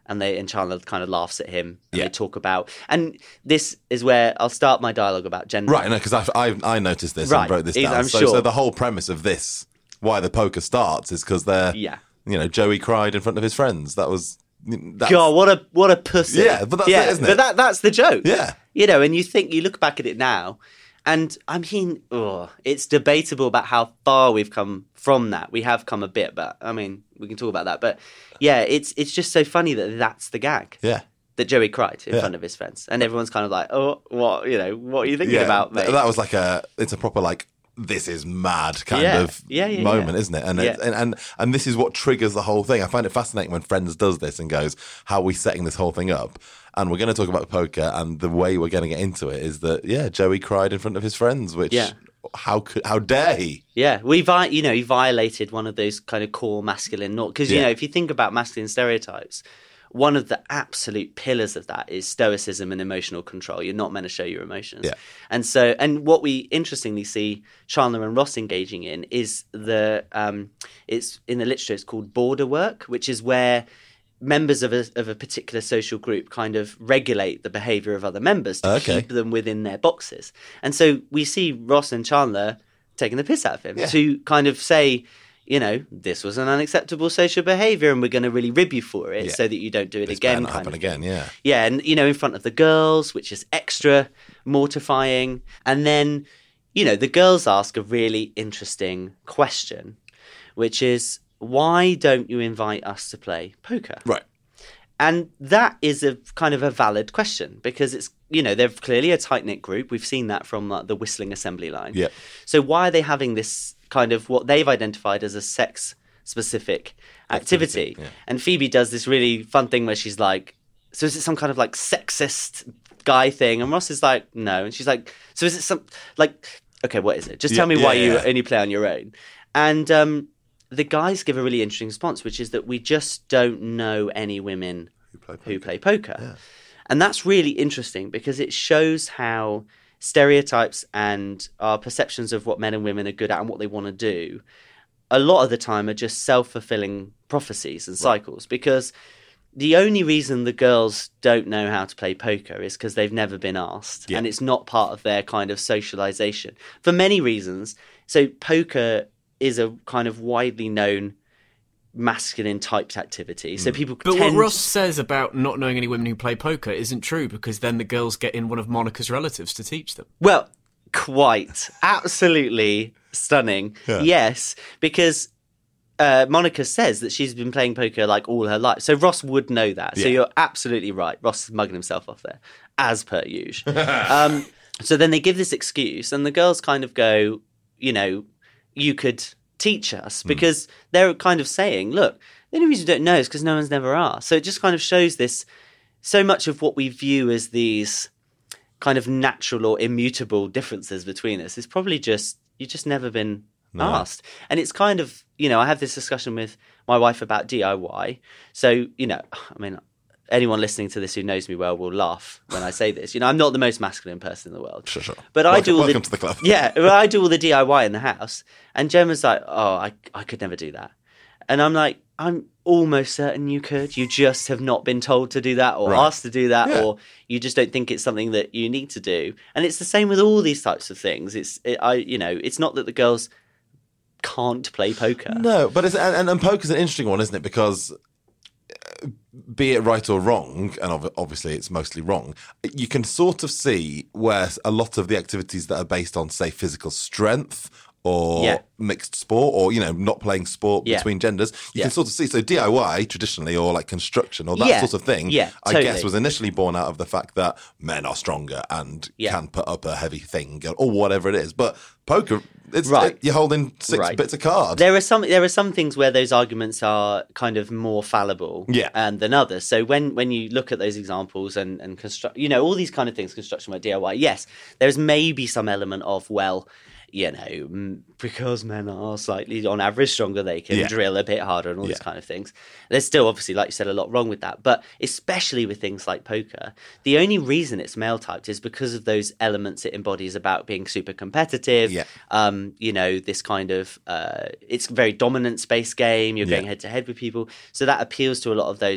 And they and Chandler kind of laughs at him. And Yeah. they talk about, and this is where I'll start my dialogue about gender. Right, no, because I, I I noticed this Right, and wrote this I'm down. So, sure. so the whole premise of this, why the poker starts, is because they're, Yeah. you know, Joey cried in front of his friends. That was, that's, God, what a what a pussy! Yeah, but that's it, isn't it? But that that's the joke. Yeah. you know, and you think you look back at it now, and I mean, oh, it's debatable about how far we've come from that. We have come a bit, but I mean, we can talk about that. But yeah, it's it's just so funny that that's the gag. yeah. That Joey cried in Yeah. front of his friends, and everyone's kind of like, "Oh, what? You know, what are you thinking Yeah, about, mate?" th- that was like a, it's a proper like, this is mad kind Yeah. of Yeah, yeah, moment, yeah. isn't it? And, Yeah. it's, and and and this is what triggers the whole thing. I find it fascinating when Friends does this and goes, "How are we setting this whole thing up?" And we're going to talk about poker, and the way we're going to get into it is that yeah, Joey cried in front of his friends, which Yeah. how could how dare he? Yeah, we vi- you know, he violated one of those kind of core masculine norms. Because, you Yeah. know, if you think about masculine stereotypes, one of the absolute pillars of that is stoicism and emotional control. You're not meant to show your emotions. Yeah. And so, and what we interestingly see Chandler and Ross engaging in is the, um, it's in the literature, it's called border work, which is where members of a, of a particular social group kind of regulate the behavior of other members to Okay. keep them within their boxes. And so we see Ross and Chandler taking the piss out of him Yeah. to kind of say, you know, this was an unacceptable social behavior and we're going to really rib you for it Yeah. so that you don't do it This again. better not kind happen of again. Yeah. yeah, and you know, in front of the girls, which is extra mortifying. And then, you know, the girls ask a really interesting question, which is, why don't you invite us to play poker? Right. And that is a kind of a valid question because it's, you know, they're clearly a tight-knit group. We've seen that from uh, the whistling assembly line. Yeah. So why are they having this kind of what they've identified as a sex-specific activity? Activity, yeah. And Phoebe does this really fun thing where she's like, so is it some kind of like sexist guy thing? And Ross is like, no. And she's like, so is it some, like, okay, what is it? Just tell Yeah, me why yeah, you yeah. only play on your own. And um, the guys give a really interesting response, which is that we just don't know any women Who play who poker. play poker. And that's really interesting because it shows how stereotypes and our perceptions of what men and women are good at and what they want to do a lot of the time are just self-fulfilling prophecies and cycles because the only reason the girls don't know how to play poker is because they've never been asked Yeah. and it's not part of their kind of socialization for many reasons. So poker is a kind of widely known masculine typed activity. So people But tend what Ross says about not knowing any women who play poker isn't true because then the girls get in one of Monica's relatives to teach them. Well, quite. Absolutely stunning. Yeah. Yes, because uh, Monica says that she's been playing poker like all her life. So Ross would know that. So Yeah. you're absolutely right. Ross is mugging himself off there, as per usual. um, so then they give this excuse and the girls kind of go, you know, you could teach us because they're kind of saying, look, the only reason you don't know is because no one's never asked. So it just kind of shows this, so much of what we view as these kind of natural or immutable differences between us is probably just, you've just never been asked. And it's kind of, you know, I have this discussion with my wife about D I Y. So, you know, I mean, anyone listening to this who knows me well will laugh when I say this. You know, I'm not the most masculine person in the world. Sure, sure. But I Welcome- do all welcome the, to the club. Yeah, well, I do all the D I Y in the house. And Gemma's like, oh, I, I could never do that. And I'm like, I'm almost certain you could. You just have not been told to do that or Right. asked to do that Yeah. or you just don't think it's something that you need to do. And it's the same with all these types of things. It's, it, I, you know, it's not that the girls can't play poker. No, but it's, and, and, and poker's an interesting one, isn't it? Because uh, be it right or wrong, and ob- obviously it's mostly wrong, you can sort of see where a lot of the activities that are based on, say, physical strength or Yeah. mixed sport or, you know, not playing sport Yeah. between genders, you Yeah. can sort of see. So D I Y traditionally or like construction or that Yeah. sort of thing, Yeah, I totally. guess was initially born out of the fact that men are stronger and Yeah. can put up a heavy thing or whatever it is. But poker, it's Right. it- you're holding six Right. bits of card. There are some there are some things where those arguments are kind of more fallible Yeah. um, than others. So when, when you look at those examples and, and construct, you know, all these kind of things, construction by D I Y, yes, there's maybe some element of, well, you know, mm, because men are slightly on average stronger, they can Yeah. drill a bit harder and all these Yeah. kind of things. There's still obviously, like you said, a lot wrong with that. But especially with things like poker, the only reason it's male typed is because of those elements it embodies about being super competitive. Yeah. Um, you know, this kind of, uh, it's a very dominant space game. You're Yeah. going head to head with people. So that appeals to a lot of those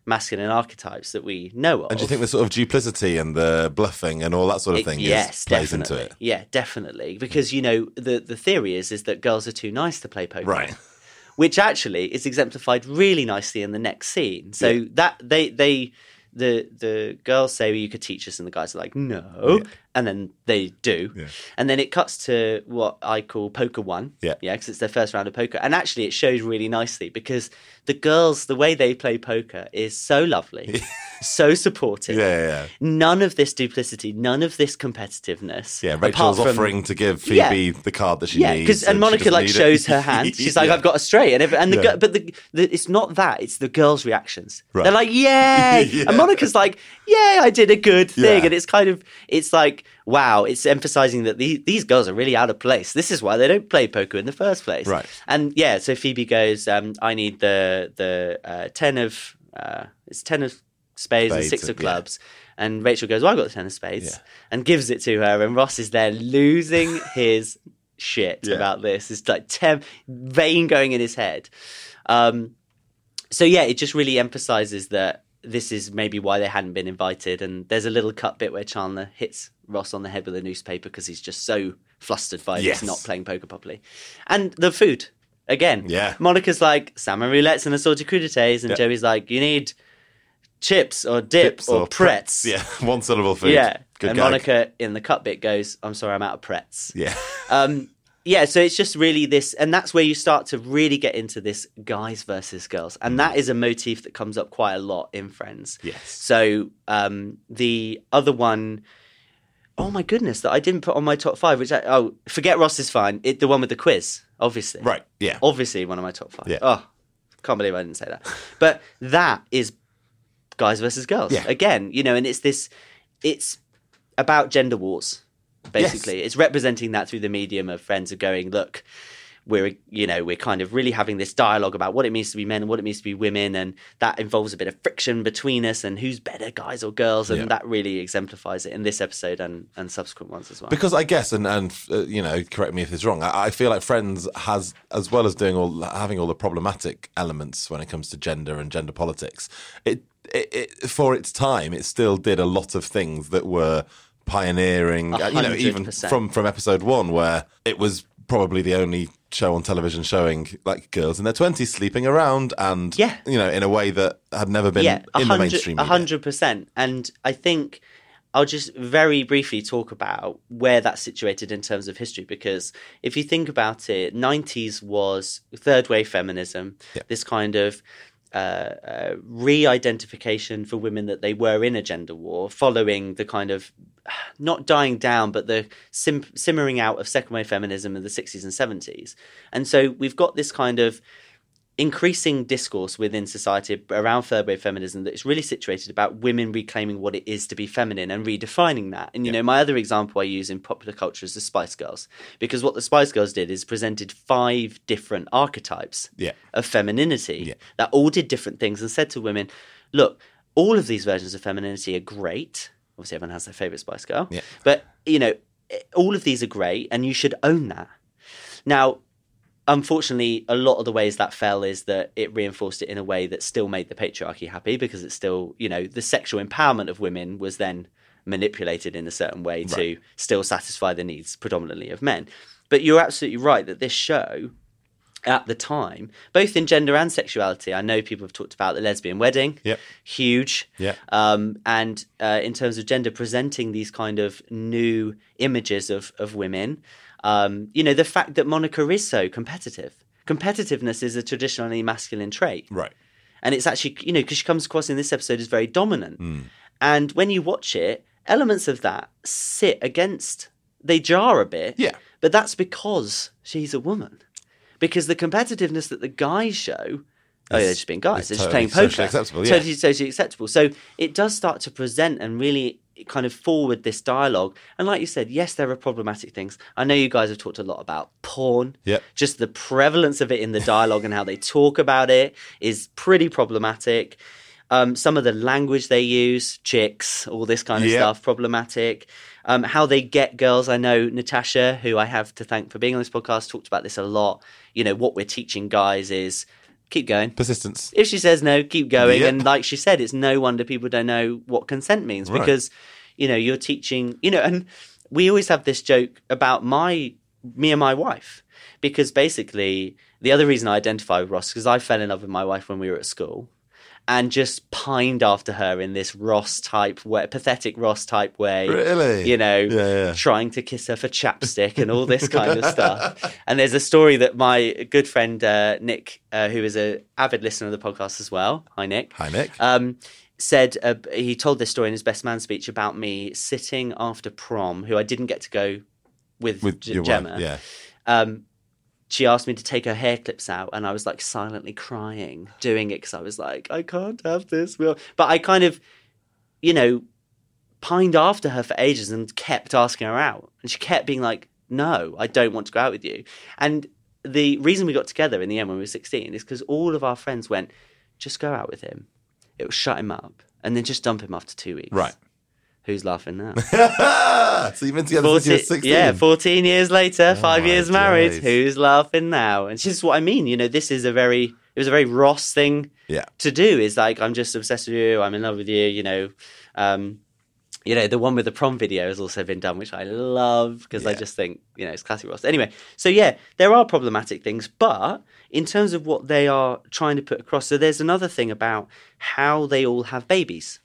masculine archetypes that we know of. And do you think the sort of duplicity and the bluffing and all that sort of It- thing yes, is, plays definitely. into it? Yeah, definitely. Because, you know, the, the theory is is that girls are too nice to play poker. Right. Which actually is exemplified really nicely in the next scene. So Yeah. that they they the the girls say, well, you could teach us, and the guys are like, no. Yeah. And then they do. Yeah. And then it cuts to what I call poker one. Yeah. Yeah, because it's their first round of poker. And actually it shows really nicely because the girls, the way they play poker is so lovely, so supportive. Yeah, yeah, yeah. None of this duplicity, none of this competitiveness. Yeah, apart Rachel's from- offering to give Phoebe Yeah. the card that she Yeah, needs. because and she Monica doesn't like need shows it. her hand. She's like, Yeah. "I've got a straight," and every, and the Yeah. girl, but the, the it's not that. It's the girls' reactions. Right. They're like, "Yay!" Yeah. And Monica's like, "Yay! I did a good thing." Yeah. And it's kind of it's like, wow, it's emphasizing that these these girls are really out of place. This is why they don't play poker in the first place. Right. And yeah, so Phoebe goes, um, "I need the the uh, ten of uh, it's ten of spades, and Spades, six of yeah. clubs." And Rachel goes, "Well, I've got the ten of spades," Yeah. and gives it to her. And Ross is there losing his shit Yeah. about this. It's like tem- vein going in his head. Um, so yeah, it just really emphasizes that this is maybe why they hadn't been invited. And there's a little cut bit where Chandler hits Ross on the head with a newspaper because he's just so flustered by Yes. this not playing poker properly. And the food again. Yeah. Monica's like salmon roulettes and assorted crudités, and Yeah. Joey's like, you need chips or dip Chips or, pre- pretz. Yeah, one syllable food. Yeah. Good and gag. Monica in the cut bit goes, I'm sorry, I'm out of pretz. Yeah. Um, yeah, so it's just really this, and that's where you start to really get into this guys versus girls. And that is a motif that comes up quite a lot in Friends. Yes. So um, the other one, oh my goodness, that I didn't put on my top five, which I, oh, forget Ross is fine. It, the one with the quiz, obviously. Right, yeah. Obviously one of my top five. Yeah. Oh, can't believe I didn't say that. But that is guys versus girls. Yeah. Again, you know, and it's this, it's about gender wars, basically. Yes. It's representing that through the medium of Friends of going, look, we're, you know, we're kind of really having this dialogue about what it means to be men and what it means to be women. And that involves a bit of friction between us and who's better, guys or girls. And Yeah. that really exemplifies it in this episode and, and subsequent ones as well. Because I guess, and and uh, you know, correct me if it's wrong. I, I feel like Friends has, as well as doing all having all the problematic elements when it comes to gender and gender politics, it, it, it for its time, it still did a lot of things that were pioneering. A uh, You know, even hundred percent. from from episode one, where it was probably the only show on television showing like girls in their twenties sleeping around, and Yeah. you know, in a way that had never been yeah, a in the hundred- mainstream. A media. hundred percent. And I think I'll just very briefly talk about where that's situated in terms of history, because if you think about it, nineties was third wave feminism, Yeah. this kind of uh, uh, re-identification for women that they were in a gender war, following the kind of not dying down, but the sim- simmering out of second wave feminism in the sixties and seventies. And so we've got this kind of increasing discourse within society around third wave feminism that is really situated about women reclaiming what it is to be feminine and redefining that. And, you know, my other example I use in popular culture is the Spice Girls, because what the Spice Girls did is presented five different archetypes Yeah. of femininity Yeah. that all did different things and said to women, look, all of these versions of femininity are great. Obviously, everyone has their favourite Spice Girl. Yeah. But, you know, all of these are great and you should own that. Now, unfortunately, a lot of the ways that fell is that it reinforced it in a way that still made the patriarchy happy, because it's still, you know, the sexual empowerment of women was then manipulated in a certain way to Right. still satisfy the needs predominantly of men. But you're absolutely right that this show at the time, both in gender and sexuality, I know people have talked about the lesbian wedding, Yep. huge. Yeah. Um, and uh, in terms of gender, presenting these kind of new images of, of women, um, you know, the fact that Monica is so competitive. Competitiveness is a traditionally masculine trait. Right. And it's actually, you know, because she comes across in this episode as very dominant. Hmm. And when you watch it, elements of that sit against, they jar a bit. Yeah. But that's because she's a woman. Because the competitiveness that the guys show, oh yeah, they're just being guys, it's they're just totally playing poker. socially acceptable, yeah. Totally socially acceptable. So it does start to present and really kind of forward this dialogue. And like you said, yes, there are problematic things. I know you guys have talked a lot about porn. Yep. Just the prevalence of it in the dialogue and how they talk about it is pretty problematic. Um, some of the language they use, chicks, all this kind of Yep. stuff, problematic. Um, how they get girls. I know Natasha, who I have to thank for being on this podcast, talked about this a lot. You know, what we're teaching guys is keep going. Persistence. If she says no, keep going. Yep. And like she said, it's no wonder people don't know what consent means Right. because, you know, you're teaching, you know, and we always have this joke about my, me and my wife, because basically the other reason I identify with Ross is because I fell in love with my wife when we were at school and just pined after her in this Ross type way, pathetic Ross type way. Really? You know, Yeah, yeah. trying to kiss her for chapstick and all this kind of stuff. And there's a story that my good friend uh, Nick, uh, who is an avid listener of the podcast as well, hi Nick. Hi, Nick. Um, said uh, he told this story in his best man speech about me sitting after prom, who I didn't get to go with, With G- your Gemma. wife, yeah. Um, she asked me to take her hair clips out, and I was like silently crying, doing it because I was like, I can't have this. But I kind of, you know, pined after her for ages and kept asking her out, and she kept being like, "No, I don't want to go out with you." And the reason we got together in the end when we were sixteen is because all of our friends went, "Just go out with him. It will shut him up, and then just dump him after two weeks." Right. Who's laughing now? So you've been together since you were sixteen? Yeah, fourteen years later, five my years married. days. Who's laughing now? And this is what I mean. You know, this is a very, it was a very Ross thing Yeah. to do. Is like, I'm just obsessed with you. I'm in love with you. You know, um, you know, the one with the prom video has also been done, which I love because I Yeah. just think, you know, it's classic Ross. Anyway, so yeah, there are problematic things, but in terms of what they are trying to put across, so there's another thing about how they all have babies.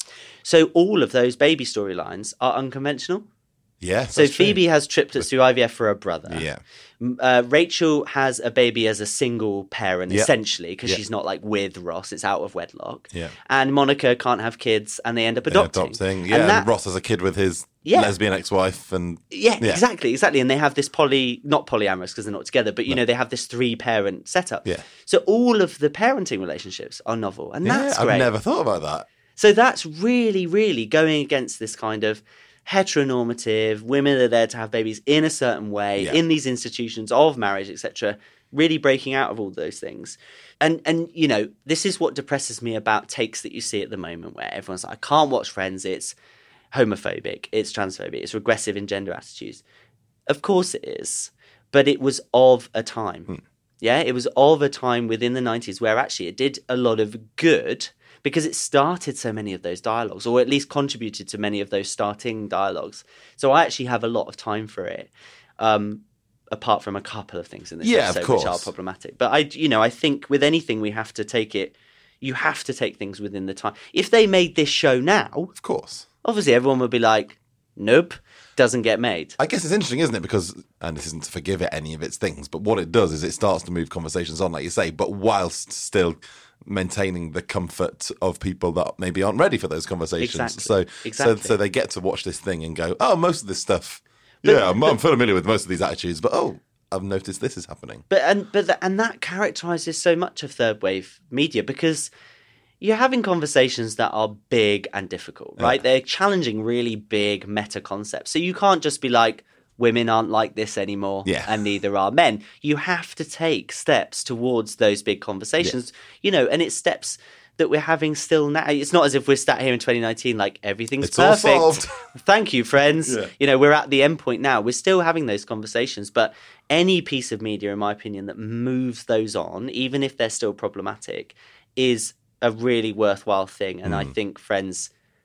So all of those baby storylines are unconventional. Yeah. So that's true. Phoebe has triplets through I V F for her brother. Yeah. M- Uh, Rachel has a baby as a single parent, Yeah. essentially, because Yeah. she's not like with Ross; it's out of wedlock. Yeah. And Monica can't have kids, and they end up They're adopting. adopting. Yeah. And And, that- Ross has a kid with his Yeah. lesbian ex-wife, and Yeah, Yeah. exactly, exactly. And they have this poly, not polyamorous because they're not together, but you know, they have this three-parent setup. Yeah. So all of the parenting relationships are novel, and that's yeah, great. I've never thought about that. So that's really, really going against this kind of heteronormative, women are there to have babies in a certain way, Yeah. in these institutions of marriage, et cetera, really breaking out of all those things. And, and you know, this is what depresses me about takes that you see at the moment where everyone's like, I can't watch Friends, it's homophobic, it's transphobic, it's regressive in gender attitudes. Of course it is, but it was of a time. Hmm. Yeah, it was of a time within the nineties where actually it did a lot of good because it started so many of those dialogues, or at least contributed to many of those starting dialogues. So I actually have a lot of time for it, um, apart from a couple of things in this Yeah, of episode which are course. problematic. But I, you know, I think with anything we have to take it. You have to take things within the time. If they made this show now, Of course. obviously everyone would be like, "Nope, doesn't get made." I guess it's interesting, isn't it? Because, and this isn't to forgive it any of its things, but what it does is it starts to move conversations on, like you say, but whilst still maintaining the comfort of people that maybe aren't ready for those conversations. Exactly. So, Exactly. so, so they get to watch this thing and go, "Oh, most of this stuff, yeah, I'm, I'm familiar with most of these attitudes, but oh, I've noticed this is happening." But and but the, and that characterizes so much of third wave media because you're having conversations that are big and difficult, right? They're challenging really big meta concepts. So you can't just be like, women aren't like this anymore, Yeah. and neither are men. You have to take steps towards those big conversations, you know, and it's steps that we're having still now. It's not as if we're sat here in twenty nineteen like everything's It's all perfect. solved. Thank you, friends. Yeah. You know, we're at the end point now. We're still having those conversations, but any piece of media, in my opinion, that moves those on, even if they're still problematic, is a really worthwhile thing. And I think Friends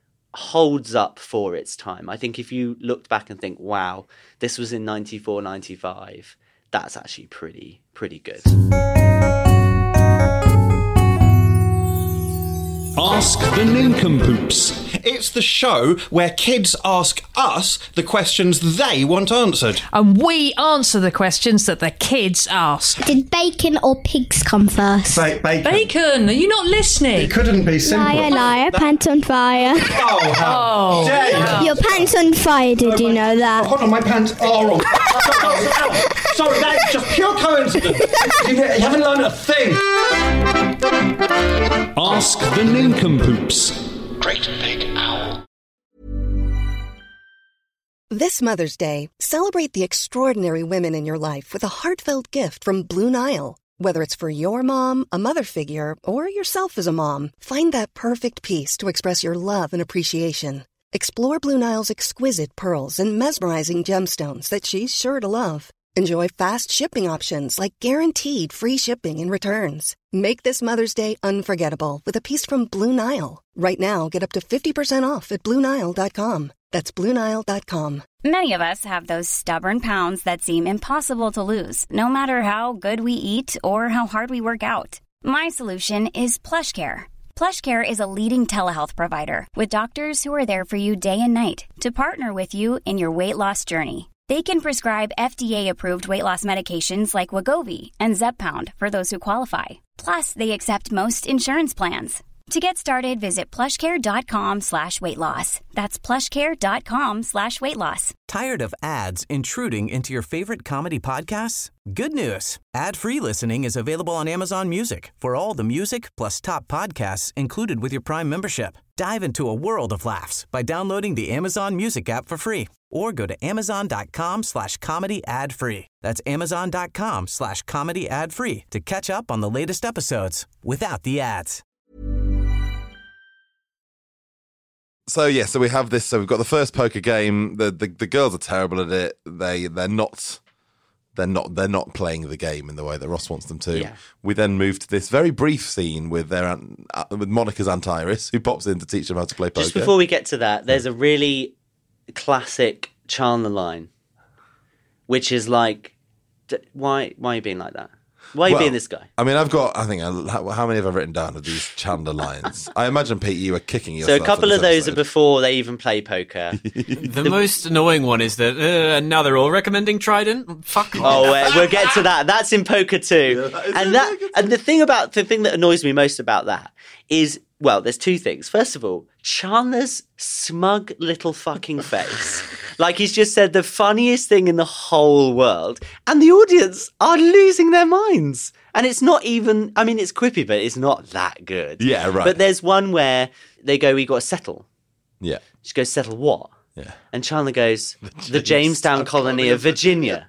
holds up for its time. I think if you looked back and think, wow, this was in ninety-four, ninety-five, that's actually pretty, pretty good. Ask the Nincompoops. It's the show where kids ask us the questions they want answered. And we answer the questions that the kids ask. Did bacon or pigs come first? Ba- bacon. Bacon, are you not listening? It couldn't be simpler. Liar, liar, pants on fire. Oh, how Oh. dare you! Your pants on fire, did you know that? Hold on, my pants are on. Sorry, that's just pure coincidence. You haven't learned a thing. Ask the Nincompoops. Great Big Owl. This Mother's Day, celebrate the extraordinary women in your life with a heartfelt gift from Blue Nile. Whether it's for your mom, a mother figure, or yourself as a mom, find that perfect piece to express your love and appreciation. Explore Blue Nile's exquisite pearls and mesmerizing gemstones that she's sure to love. Enjoy fast shipping options like guaranteed free shipping and returns. Make this Mother's Day unforgettable with a piece from Blue Nile. Right now, get up to fifty percent off at Blue Nile dot com. That's Blue Nile dot com. Many of us have those stubborn pounds that seem impossible to lose, no matter how good we eat or how hard we work out. My solution is PlushCare. PlushCare is a leading telehealth provider with doctors who are there for you day and night to partner with you in your weight loss journey. They can prescribe F D A-approved weight loss medications like Wegovy and Zepbound for those who qualify. Plus, they accept most insurance plans. To get started, visit plushcare.com slash weight loss. That's plushcare.com slash weight loss. Tired of ads intruding into your favorite comedy podcasts? Good news. Ad-free listening is available on Amazon Music for all the music plus top podcasts included with your Prime membership. Dive into a world of laughs by downloading the Amazon Music app for free or go to amazon.com slash comedy ad free. That's amazon.com slash comedy ad free to catch up on the latest episodes without the ads. So yeah, so we have this. So we've got the first poker game. The the, the girls are terrible at it. They they're not they're not they're not playing the game in the way that Ross wants them to. Yeah. We then move to this very brief scene with their aunt, uh, with Monica's Aunt Iris, who pops in to teach them how to play poker. Just before we get to that, there's a really classic Chandler line, which is like, d- "Why why are you being like that? Why are you well, being this guy?" I mean, I've got, I think, how, how many have I written down of these Chandler lines? I imagine, Pete, you were kicking yourself. So a couple at of this those episode. are before they even play poker. The most annoying one is that uh, now they're all recommending Trident. Fuck. Oh, uh, we'll get to that. That's in poker too. Yeah, that is and in that, poker too. and the thing about the thing that annoys me most about that is, well, there's two things. First of all, Chandler's smug little fucking face, like he's just said the funniest thing in the whole world, and the audience are losing their minds. And it's not even, I mean, it's quippy, but it's not that good. Yeah, right. But there's one where they go, "We got to settle." Yeah. She goes, "Settle what?" Yeah. And Chandler goes, "The, Jamestown Jamestown colony, colony of of Virginia."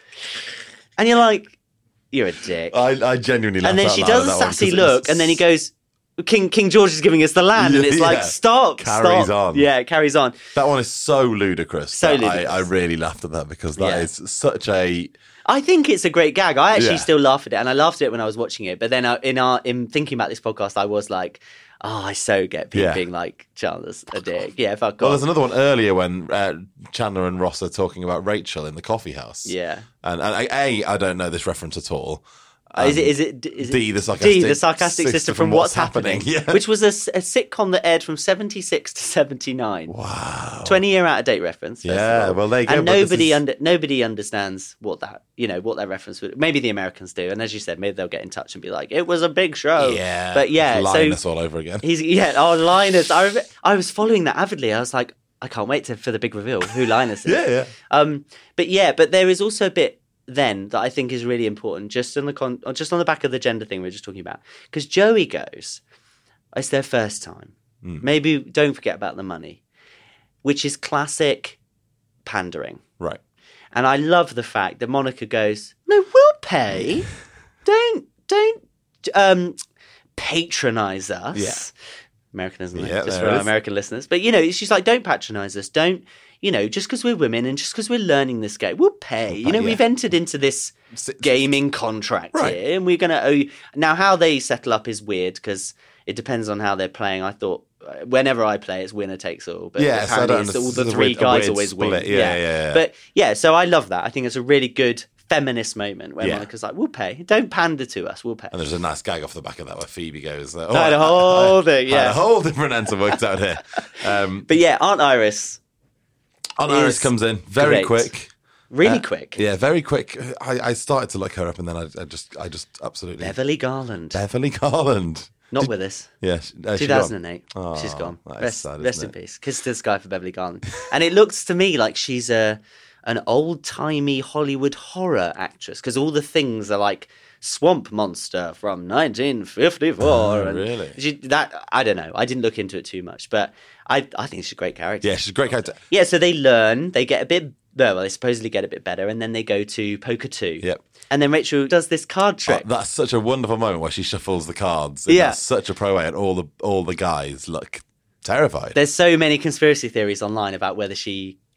And you're like, "You're a dick." I, I genuinely laughed and then out she loud does at a that one sassy 'cause it look, was- and then he goes, King King George is giving us the land. And it's Yeah. like, stop, Carries stop. on. Yeah, it carries on. That one is so ludicrous. So that ludicrous. I, I really laughed at that because that Yeah. is such a... I think it's a great gag. I actually Yeah. still laugh at it, and I laughed at it when I was watching it. But then uh, in our in thinking about this podcast, I was like, oh, I so get people Yeah. being like, Chandler's a dick. Yeah, fuck Well, off. there's another one earlier when uh, Chandler and Ross are talking about Rachel in the coffee house. Yeah. And, and I- A, I don't know this reference at all. Uh, is it? Is it? Is it D, the sarcastic, D, the sarcastic sister from What's Happening, Yeah. which was a, s- a sitcom that aired from seventy-six to seventy-nine. Wow. twenty year out of date reference. first Yeah, of all. well, there you go, And but this nobody is- under, nobody understands what that you know what that reference would. Maybe the Americans do, and as you said, maybe they'll get in touch and be like, "It was a big show." Yeah. but yeah, Linus so all over again. he's yeah. Oh, Linus! I rem- I was following that avidly. I was like, I can't wait to, for the big reveal who Linus is. Yeah, yeah. Um, but yeah, but there is also a bit then that I think is really important, just on the con- or just on the back of the gender thing we were just talking about, because Joey goes, it's their first time. Mm. Maybe don't forget about the money, which is classic pandering. Right. And I love the fact that Monica goes, "No, we'll pay. don't don't um, patronize us." Yeah. Americanism, Yeah, just there for it our is. American listeners. But, you know, she's like, don't patronize us. Don't, you know, just because we're women and just because we're learning this game, we'll pay. You know, yeah. we've entered into this gaming contract Right. here and we're going to owe you. Now, how they settle up is weird because it depends on how they're playing. I thought, uh, whenever I play, it's winner takes all. But Yeah, so I apparently don't it's all understand. the It's a three weird- a guys weird always win. split. Yeah, yeah, yeah. But, yeah, so I love that. I think it's a really good feminist moment where Yeah. Monica's like, we'll pay. Don't pander to us. We'll pay. And there's a nice gag off the back of that where Phoebe goes, oh, I had a whole thing, I had yeah. a whole different answer worked out here. Um, But, yeah, Aunt Iris. Aunt is Iris comes in very great. quick. Really Uh, quick. Yeah, very quick. I, I started to look her up and then I, I just I just absolutely... Beverly Garland. Beverly Garland. Not Did- with us. Yeah. she- uh, she two thousand eight. gone? She's Oh, gone. that is Rest, sad, isn't rest in it? peace. Kiss to the sky for Beverly Garland. And it looks to me like she's a an old timey Hollywood horror actress because all the things are like Swamp Monster from nineteen fifty-four. Oh, and really? She, that I don't know. I didn't look into it too much, but I I think she's a great character. Yeah, she's a great character. Yeah. So they learn. They get a bit. Well, they supposedly get a bit better, and then they go to Poker Two. Yep. And then Rachel does this card trick. Oh, that's such a wonderful moment where she shuffles the cards. in Yeah. such a pro way, and all the all the guys look terrified. There's so many conspiracy theories online about whether she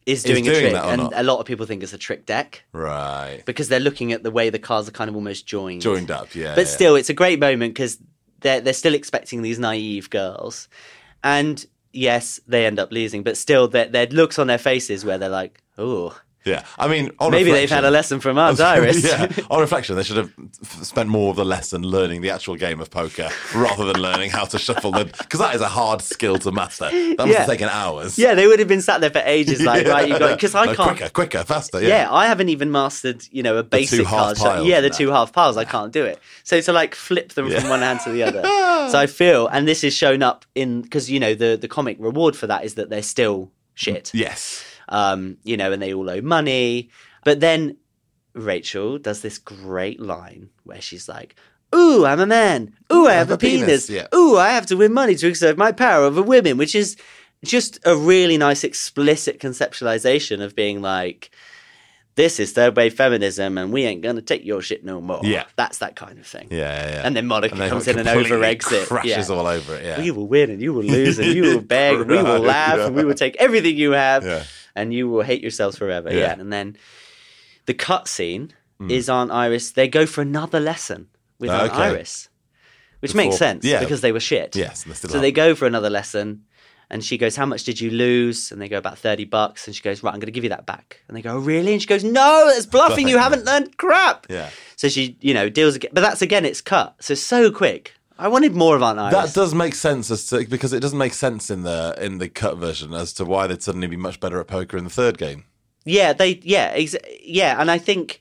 is doing, doing a trick. that or And not? a lot of people think it's a trick deck. Right. Because they're looking at the way the cards are kind of almost joined. Joined up, yeah. But yeah. still, it's a great moment because they're, they're still expecting these naive girls. And yes, they end up losing. But still, there, there are looks on their faces where they're like, oh. Yeah, I mean, on maybe they've reflection- had a lesson from us, Iris. Yeah, on reflection, they should have f- spent more of the lesson learning the actual game of poker rather than learning how to shuffle the. Because that is a hard skill to master. That must Yeah. have taken hours. Yeah, they would have been sat there for ages, like, Yeah. right, you got because I No, can't. quicker, quicker, faster. Yeah. Yeah, I haven't even mastered, you know, a basic two half card shot. piles Yeah, the now. two half piles, I can't do it. So to like flip them Yeah. from one hand to the other. So I feel, and this is shown up in because you know the the comic reward for that is that they're still shit. Yes. Um, you know, and they all owe money. But then Rachel does this great line where she's like, ooh, I'm a man. Ooh, I have a penis. yeah. Ooh, I have to win money to exert my power over women, which is just a really nice explicit conceptualization of being like, this is third wave feminism and we ain't going to take your shit no more. Yeah. That's that kind of thing. Yeah, yeah, yeah. And then Monica And then comes in and completely over-eggs it. crashes Yeah. all over it, yeah. We will win and you will lose and you will beg and we will Right, laugh yeah. and we will take everything you have Yeah. and you will hate yourselves forever. Yeah. Yeah. And then the cut scene Mm. is on Iris. They go for another lesson with Aunt Okay. Iris, which Before- makes sense yeah. because they were shit. Yes, and they're still so up. they go for another lesson and she goes, how much did you lose? And they go, about thirty bucks. And she goes, right, I'm going to give you that back. And they go, oh, really? And she goes, no, that's bluffing. You haven't learned crap. Yeah. So she, you know, deals again. But that's, again, it's cut. So, so quick. I wanted more of Aunt Iris. That does make sense as to because it doesn't make sense in the in the cut version as to why they'd suddenly be much better at poker in the third game. Yeah, they, yeah, ex- yeah. And I think,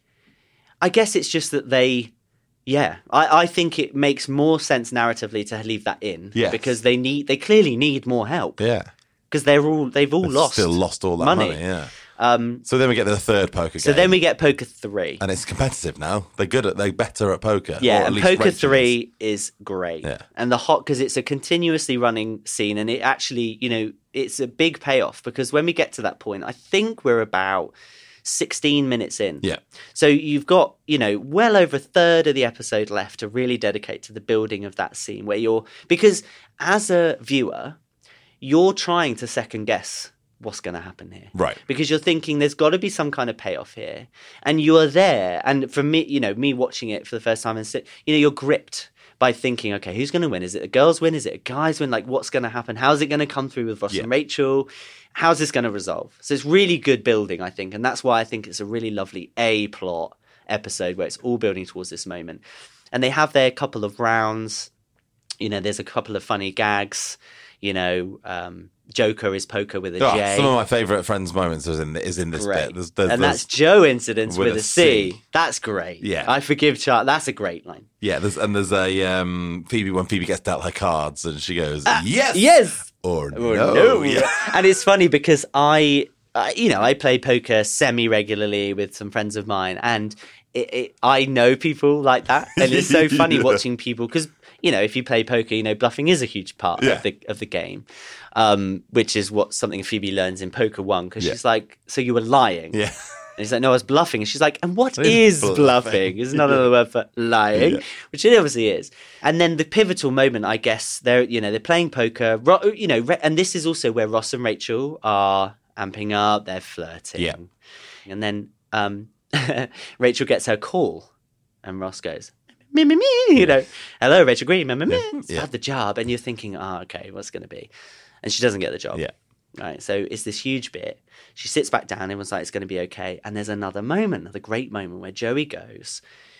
I guess it's just that they, yeah, I, I think it makes more sense narratively to leave that in. Yes. Because they need, they clearly need more help. Yeah. Because they're all, they've all They've lost. still lost all that money. money, yeah. Um, So then we get the third poker so game. then we get poker three. And it's competitive now. They're good at, they're better at poker. or Yeah, at and least poker Rachel is. three is great. Yeah. And the hot, because it's a continuously running scene and it actually, you know, it's a big payoff because when we get to that point, I think we're about sixteen minutes in. Yeah. So you've got, you know, well over a third of the episode left to really dedicate to the building of that scene where you're, because as a viewer, you're trying to second guess what's going to happen here. Right. Because you're thinking there's got to be some kind of payoff here. And you're there. And for me, you know, me watching it for the first time, and sit, you know, you're gripped by thinking, okay, who's going to win? Is it a girl's win? Is it a guy's win? Like, what's going to happen? How's it going to come through with Ross Yeah. and Rachel? How's this going to resolve? So it's really good building, I think. And that's why I think it's a really lovely A-plot episode where it's all building towards this moment. And they have their couple of rounds. You know, there's a couple of funny gags. You know, um, Joker is poker with a Oh, J. some of my favourite Friends moments is in is in this Great. bit. There's, there's, and there's- that's Joe incidents with, with a a C. C. That's great. Yeah. I forgive Charlie. That's a great line. Yeah, there's and there's a um, Phoebe when Phoebe gets dealt her cards and she goes yes, Yes. or Or no. no. Yeah. And it's funny because I, uh, you know, I play poker semi regularly with some friends of mine, and it, it, I know people like that, and it's so funny Yeah. watching people because you know if you play poker, you know bluffing is a huge part Yeah. of the of the game, um, which is what something Phoebe learns in Poker One because Yeah. she's like, so you were lying, Yeah. And he's like, no, I was bluffing. And she's like, and what What is is bluffing? bluffing? Is not another word for lying, Yeah. which it obviously is. And then the pivotal moment, I guess, they're you know they're playing poker. Ro- you know, Re- and this is also where Ross and Rachel are amping up. They're flirting. Yeah. And then um, Rachel gets her call, and Ross goes, me, me, me, you know, hello, Rachel Green, me, me, me. Yeah. So Yeah. have the job, and you're thinking, oh, okay, what's going to be? And she doesn't get the job. Yeah. Right, so it's this huge bit. She sits back down, everyone's like, it's going to be okay. And there's another moment, another great moment where Joey goes,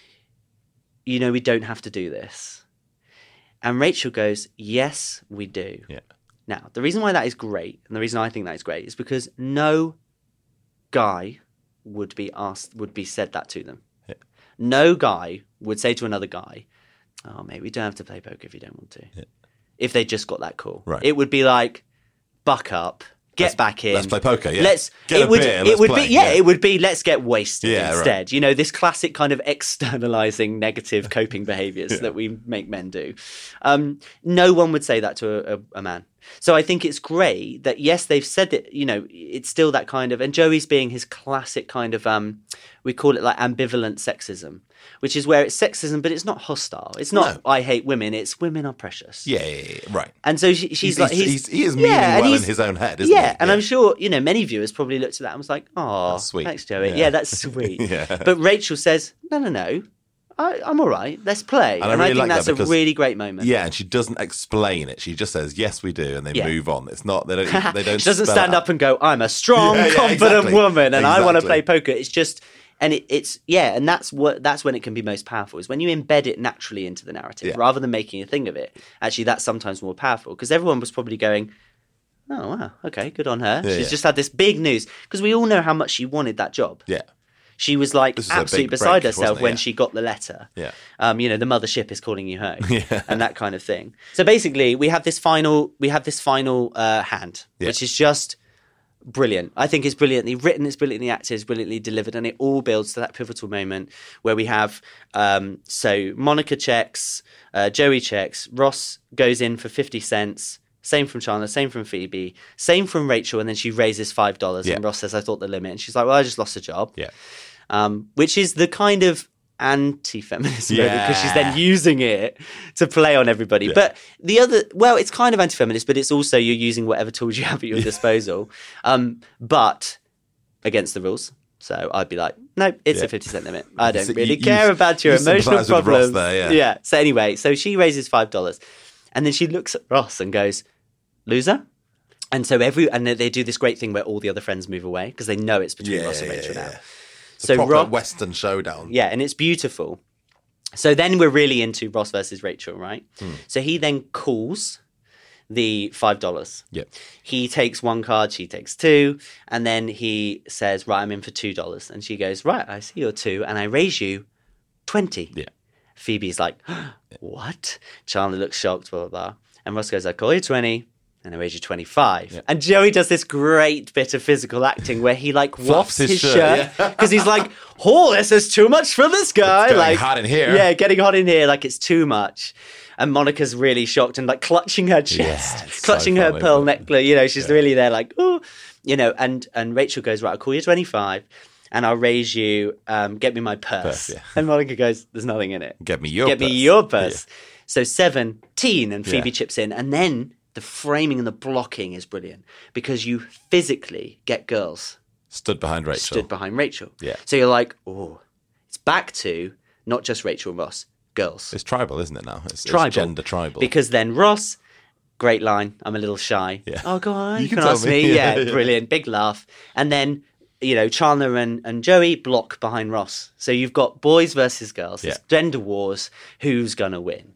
you know, we don't have to do this. And Rachel goes, yes, we do. Yeah. Now, the reason why that is great, and the reason I think that is great, is because no guy would be asked, would be said that to them. Yeah. No guy would say to another guy, oh, mate, we don't have to play poker if you don't want to. Yeah. If they just got that call. Right. It would be like, buck up, get Let's- back in. let's play poker, yeah. Let's Get it a would beer, it let's would play, be yeah, yeah. it would be let's get wasted Yeah, right. instead. You know, this classic kind of externalizing negative coping behaviors that we make men do. Um, no one would say that to a, a, a man. So I think it's great that, yes, they've said it, you know, it's still that kind of, and Joey's being his classic kind of, um, we call it like ambivalent sexism, which is where it's sexism, but it's not hostile. It's not, no. I hate women, it's women are precious. Yeah, yeah, yeah. Right. And so she, she's he's, like, he's, he's, he's, he is meaning yeah, well in his own head, isn't yeah, he? Yeah, and I'm sure, you know, many viewers probably looked at that and was like, oh, sweet. Thanks, Joey. Yeah, yeah that's sweet. yeah. But Rachel says, no, no, no. I, I'm all right. Let's play. And, and I, really I think like that's that because, a really great moment. Yeah, and she doesn't explain it. She just says, "Yes, we do," and they yeah. move on. It's not they don't they don't. She doesn't stand up and go, "I'm a strong, yeah, yeah, confident exactly. woman, and exactly. I want to play poker." It's just, and it, it's yeah, and that's what that's when it can be most powerful. Is when you embed it naturally into the narrative yeah. rather than making a thing of it. Actually, that's sometimes more powerful because everyone was probably going, "Oh wow, okay, good on her." Yeah, She's yeah. just had this big news because we all know how much she wanted that job. Yeah. She was like was absolutely beside break, herself when yeah. she got the letter. Yeah. Um, you know, the mothership is calling you home yeah. and that kind of thing. So basically we have this final we have this final uh, hand, yeah. which is just brilliant. I think it's brilliantly written, it's brilliantly acted, it's brilliantly delivered, and it all builds to that pivotal moment where we have um, so Monica checks, uh, Joey checks, Ross goes in for fifty cents. Same from Chandler, same from Phoebe, same from Rachel, and then she raises five dollars yeah. and Ross says, I thought the limit. And she's like, well, I just lost a job. Yeah. Um, which is the kind of anti-feminist yeah. moment because she's then using it to play on everybody. Yeah. But the other, well, it's kind of anti-feminist, but it's also you're using whatever tools you have at your disposal, um, but against the rules. So I'd be like, no, it's yeah. a fifty cent limit. I don't so really you, care you, about your emotional problems. There, yeah. yeah. So anyway, so she raises five dollars, and then she looks at Ross and goes, loser. And so every and they do this great thing where all the other friends move away because they know it's between yeah, Ross and Rachel yeah, now. yeah. It's so a proper Ross, Western showdown. Yeah, and it's beautiful. So then we're really into Ross versus Rachel, right? Hmm. So he then calls the five dollars. Yep. He takes one card, she takes two, and then he says, right, I'm in for two dollars. And she goes, right, I see your two, and I raise you twenty. Yeah. Phoebe's like, what? Chandler looks shocked, blah, blah, blah. And Ross goes, I call you twenty. And I raise you twenty-five. Yeah. And Joey does this great bit of physical acting where he like wafts his, his shirt because yeah. he's like, oh, this is too much for this guy. It's getting like hot in here. Yeah, getting hot in here. Like it's too much. And Monica's really shocked and like clutching her chest, yeah, clutching so her funny, pearl but... necklace. You know, she's yeah. really there like, oh, you know, and, and Rachel goes, right, I'll call you twenty-five and I'll raise you, um, get me my purse. purse yeah. And Monica goes, there's nothing in it. Get me your get purse. me your purse. Yeah. So seventeen and Phoebe yeah. chips in. And then the framing and the blocking is brilliant because you physically get girls stood behind Rachel. Stood behind Rachel. Yeah. So you're like, oh, it's back to not just Rachel and Ross, girls. It's tribal, isn't it now? It's, tribal. It's gender tribal. Because then Ross, great line, I'm a little shy. Yeah. Oh, go on, you, you can, can ask me. me. Yeah, yeah, brilliant, big laugh. And then, you know, Chandler and, and Joey block behind Ross. So you've got boys versus girls. Yeah. It's gender wars. Who's going to win?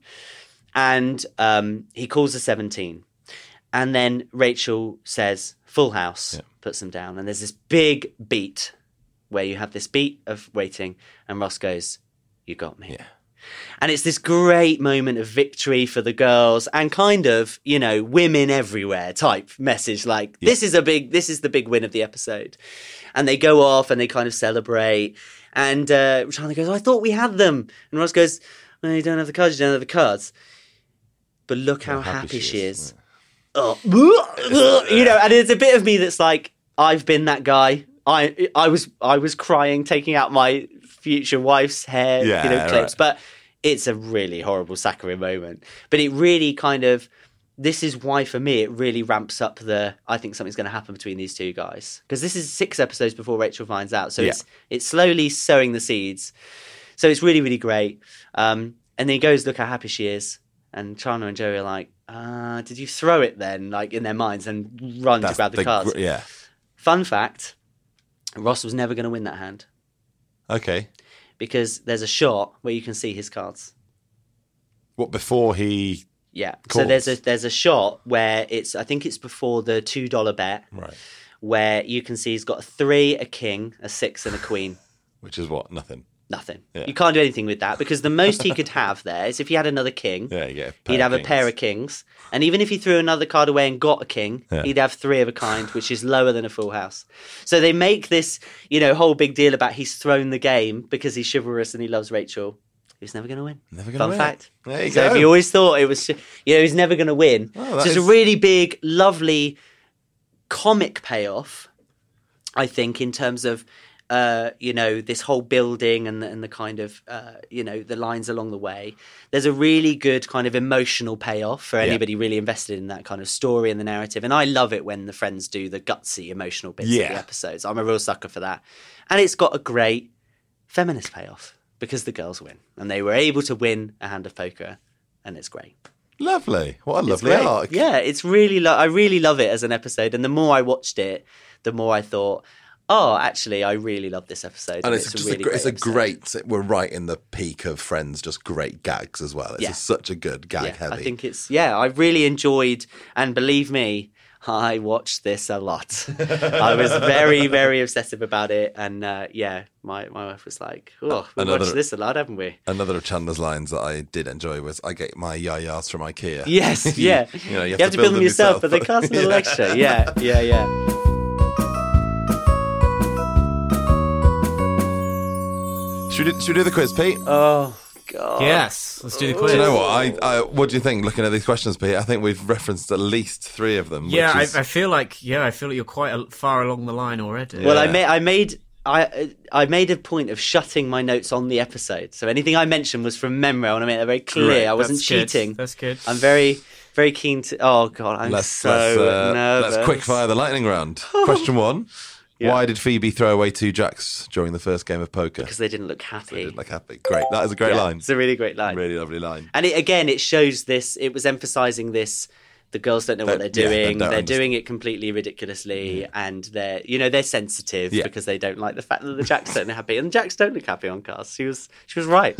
And um, he calls a seventeen. And then Rachel says, full house, yeah. puts them down. And there's this big beat where you have this beat of waiting. And Ross goes, you got me. Yeah. And it's this great moment of victory for the girls and kind of, you know, women everywhere type message. Like, yeah. this is a big, this is the big win of the episode. And they go off and they kind of celebrate. And uh, Chandler goes, oh, I thought we had them. And Ross goes, well, you don't have the cards, you don't have the cards. But look how, how happy, happy she is. is. Yeah. Oh, you know, and it's a bit of me that's like, I've been that guy. I I was I was crying, taking out my future wife's hair, yeah, you know, clips. right. But it's a really horrible saccharine moment. But it really kind of, this is why for me it really ramps up the, I think something's going to happen between these two guys. Because this is six episodes before Rachel finds out. So yeah. it's it's slowly sowing the seeds. So it's really, really great. Um, and then he goes, look how happy she is. And Chandler and Joey are like, uh, did you throw it then? Like in their minds and run That's to grab the, the cards. Gr- yeah. Fun fact, Ross was never going to win that hand. Okay. Because there's a shot where you can see his cards. What, before he Yeah. calls? So there's a there's a shot where it's, I think it's before the two dollar bet. Right. Where you can see he's got a three, a king, a six and a queen. Which is what? Nothing. Nothing. Yeah. You can't do anything with that because the most he could have there is if he had another king, yeah, you get a he'd have of a pair of kings. And even if he threw another card away and got a king, yeah. he'd have three of a kind, which is lower than a full house. So they make this, you know, whole big deal about he's thrown the game because he's chivalrous and he loves Rachel. he was never going to win. Never going Fun to win. fact. There you so go. if you always thought it was, you know, he was never going to win. Oh, so that it's is- a really big, lovely comic payoff, I think, in terms of, uh, you know, this whole building and the, and the kind of, uh, you know, the lines along the way. There's a really good kind of emotional payoff for Yeah. anybody really invested in that kind of story and the narrative. And I love it when the friends do the gutsy emotional bits Yeah. of the episodes. I'm a real sucker for that. And it's got a great feminist payoff because the girls win. And they were able to win a hand of poker, and it's great. Lovely. What a It's lovely great. arc. Yeah, it's really. Lo- I really love it as an episode, and the more I watched it, the more I thought, "Oh, actually, I really love this episode." And it's, a just really a, gr- it's a episode. great. We're right in the peak of Friends, just great gags as well. It's Yeah. just such a good gag Yeah, heavy. I think it's. Yeah, I really enjoyed, and believe me, I watched this a lot. I was very, very obsessive about it, and uh, yeah, my my wife was like, "Oh, we Another- watched this a lot, haven't we?" Another of Chandler's lines that I did enjoy was, "I get my yayas from IKEA." Yes, yeah. you know, you have, you have to build them yourself, but they cost a little Yeah. extra. Yeah, yeah, yeah. Should we, do, should we do the quiz, Pete? Oh God. Yes, let's do the Do quiz. you know what? I, I, what do you think? Looking at these questions, Pete, I think we've referenced at least three of them. Yeah, which is, I, I feel like yeah, I feel like you're quite a, far along the line already. Well, I Yeah. made I made I I made a point of shutting my notes on the episode, so anything I mentioned was from memory. I want to make that very clear. Great, I wasn't that's good, cheating. that's good. I'm very very keen to. Oh God, I'm let's so let's, uh, nervous. let's quick fire the lightning round. Question one: Yeah. Why did Phoebe throw away two jacks during the first game of poker? because they didn't look happy. They didn't look happy. Great, that is a great Yeah, line. It's a really great line. Really lovely line. And it, again, it shows this. It was emphasising this. The girls don't know what They- they're yeah, they doing. don't they're understand. doing it completely ridiculously, and they're you know they're sensitive Yeah. because they don't like the fact that the Jacks don't look happy, and the Jacks don't look happy on cast. She was she was right.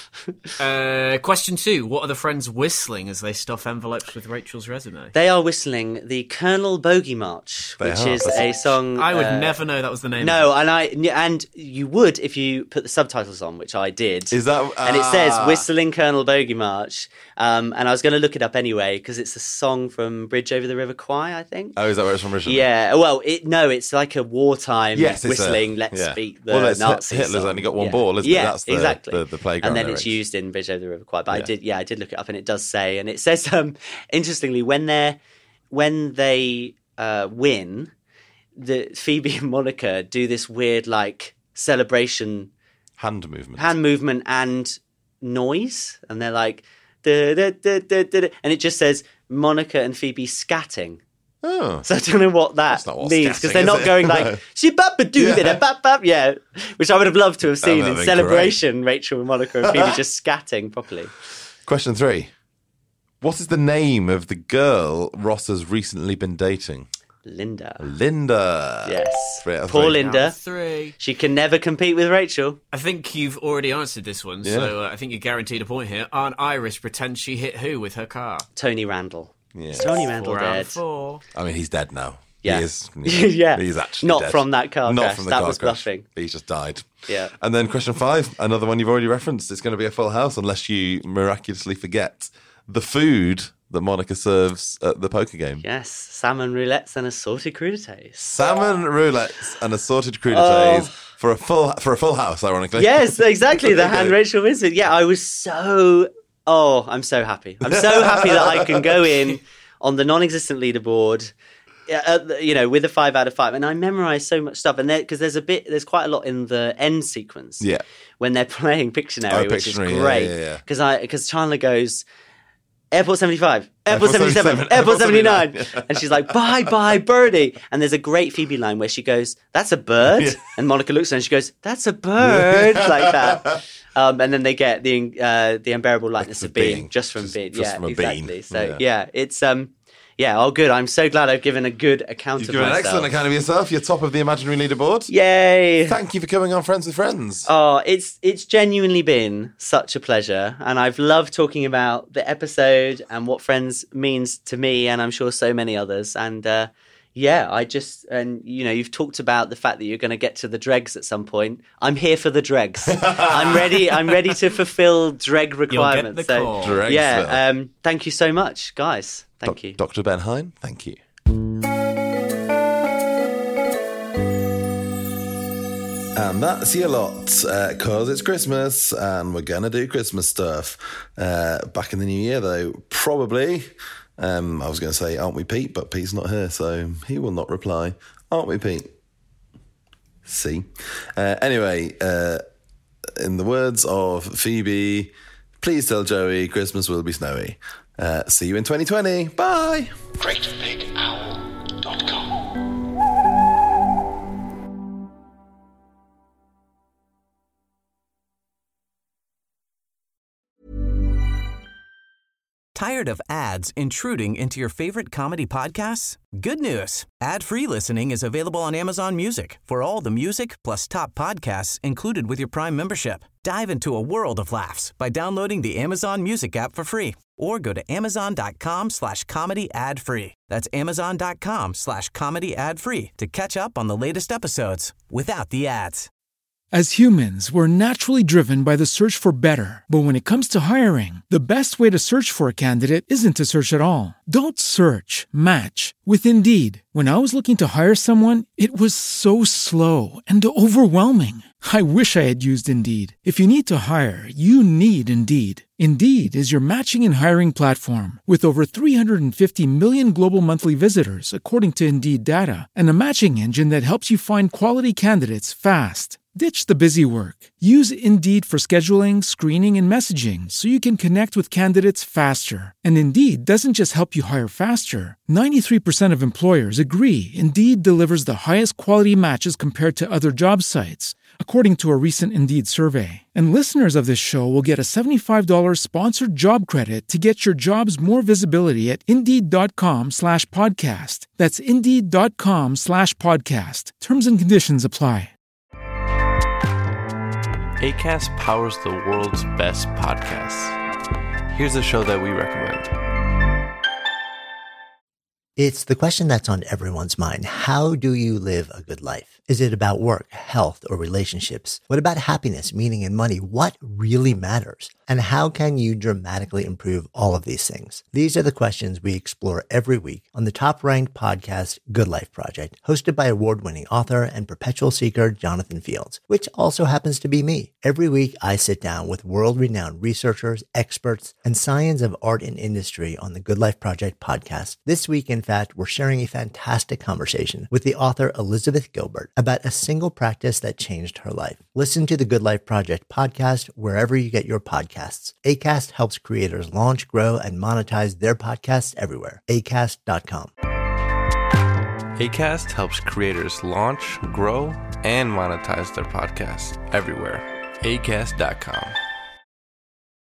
Uh, question two: What are the friends whistling as they stuff envelopes with Rachel's resume? They are whistling the Colonel Bogey March, They which are. is That's a song. I would uh, never know that was the name. No, of and I and you would if you put the subtitles on, which I did. Is that- and it says ah. "Whistling Colonel Bogey March," um, and I was going to look it up anyway because it's a song from Bridge Over the River Kwai, I think. Oh, is that where it's from originally? Yeah, well, it no, it's like a wartime Yes, it's a- whistling. Let's yeah. beat the Well, it's Nazis. Hitler's song. only got one Yeah. ball, isn't it? yeah, That's the- exactly. the- the playground and then it's lyrics. used in Bridge Over the River Kwai. But I Yeah. did, yeah, I did look it up, and it does say, and it says, um, interestingly, when they're when they uh, win, the Phoebe and Monica do this weird like celebration Hand movement. hand movement and noise, and they're like, da, da, da, da, da, da, and it just says Monica and Phoebe scatting. Oh. So I don't know what that That's not what means scatting because they're is, not it? going No. like she bap ba doo da bap bap yeah, which I would have loved to have seen that'd in be celebration. Rachel and Monica and Phoebe just scatting properly. Question three: What is the name of the girl Ross has recently been dating? Linda. Linda. Yes. Three out of Poor three. Linda. Three. She can never compete with Rachel. I think you've already answered this one, Yeah. so uh, I think you're guaranteed a point here. Aunt Iris pretends she hit who with her car? Tony Randall. Yes. Is Tony Randall Four out dead? of four. I mean, he's dead now. Yeah. He is. Yeah. He's actually Not dead. from that car Not crash. from the That car was crash. bluffing. He's just died. Yeah. And then question five, another one you've already referenced. It's going to be a full house unless you miraculously forget the food that Monica serves at the poker game. Yes. Salmon roulettes and assorted crudités. Salmon roulettes and assorted crudités for a full for a full house, ironically. Yes, exactly. The hand Rachel wins it. Yeah, I was so. Oh, I'm so happy. I'm so happy that I can go in on the non-existent leaderboard, uh, you know, with a five out of five, and I memorized so much stuff. And because there's a bit, there's quite a lot in the end sequence. Yeah. When they're playing Pictionary, Oh, which is Pictionary, yeah, great. yeah, yeah. Because I because Chandler goes. Airport seventy-five, Airport, Airport seventy-seven, seventy-seven, Airport Airport seventy-nine. And she's like, bye, bye, birdie. And there's a great Phoebe line where she goes, that's a bird. Yeah. And Monica looks at her and she goes, that's a bird. Like that. Um, and then they get the uh, the unbearable lightness The of being being. just from Just- being. just Yeah, from a exactly. bean. So, Yeah. yeah. it's, um, yeah, oh, good. I'm so glad I've given a good account You've of given an myself. excellent account of yourself. You're top of the imaginary leaderboard. Yay. Thank you for coming on Friends with Friends. Oh, it's it's genuinely been such a pleasure, and I've loved talking about the episode and what Friends means to me, and I'm sure so many others. And uh, yeah, I just and you know you've talked about the fact that you're going to get to the dregs at some point. I'm here for the dregs. I'm ready. I'm ready to fulfil dreg requirements. the so call. Dregsville. yeah, um, thank you so much, guys. Thank Doc- you. Doctor Ben Hine, thank you. And that's your lot, because uh, it's Christmas and we're going to do Christmas stuff. Uh, back in the new year, though, probably. Um, I was going to say, aren't we, Pete? But Pete's not here, so he will not reply. Aren't we, Pete? See? Uh, anyway, uh, in the words of Phoebe, please tell Joey Christmas will be snowy. Uh, see you in twenty twenty. Bye! great big owl dot com Tired of ads intruding into your favorite comedy podcasts? Good news. Ad-free listening is available on Amazon Music for all the music plus top podcasts included with your Prime membership. Dive into a world of laughs by downloading the Amazon Music app for free or go to amazon.com slash comedy ad free. That's amazon.com slash comedy ad free to catch up on the latest episodes without the ads. As humans, we're naturally driven by the search for better. But when it comes to hiring, the best way to search for a candidate isn't to search at all. Don't search, match with Indeed. When I was looking to hire someone, it was so slow and overwhelming. I wish I had used Indeed. If you need to hire, you need Indeed. Indeed is your matching and hiring platform with over three hundred fifty million global monthly visitors, according to Indeed data, and a matching engine that helps you find quality candidates fast. Ditch the busy work. Use Indeed for scheduling, screening, and messaging so you can connect with candidates faster. And Indeed doesn't just help you hire faster. ninety-three percent of employers agree Indeed delivers the highest quality matches compared to other job sites, according to a recent Indeed survey. And listeners of this show will get a seventy-five dollars sponsored job credit to get your jobs more visibility at Indeed.com slash podcast. That's Indeed.com slash podcast. Terms and conditions apply. Acast powers the world's best podcasts. Here's a show that we recommend. It's the question that's on everyone's mind. How do you live a good life? Is it about work, health, or relationships? What about happiness, meaning, and money? What really matters? And how can you dramatically improve all of these things? These are the questions we explore every week on the top-ranked podcast Good Life Project, hosted by award-winning author and perpetual seeker Jonathan Fields, which also happens to be me. Every week, I sit down with world-renowned researchers, experts, and science of art and industry on the Good Life Project podcast. This week, in fact, we're sharing a fantastic conversation with the author Elizabeth Gilbert about a single practice that changed her life. Listen to the Good Life Project podcast wherever you get your podcasts. Acast helps creators launch, grow, and monetize their podcasts everywhere. Acast dot com. Acast helps creators launch, grow, and monetize their podcasts everywhere. Acast dot com.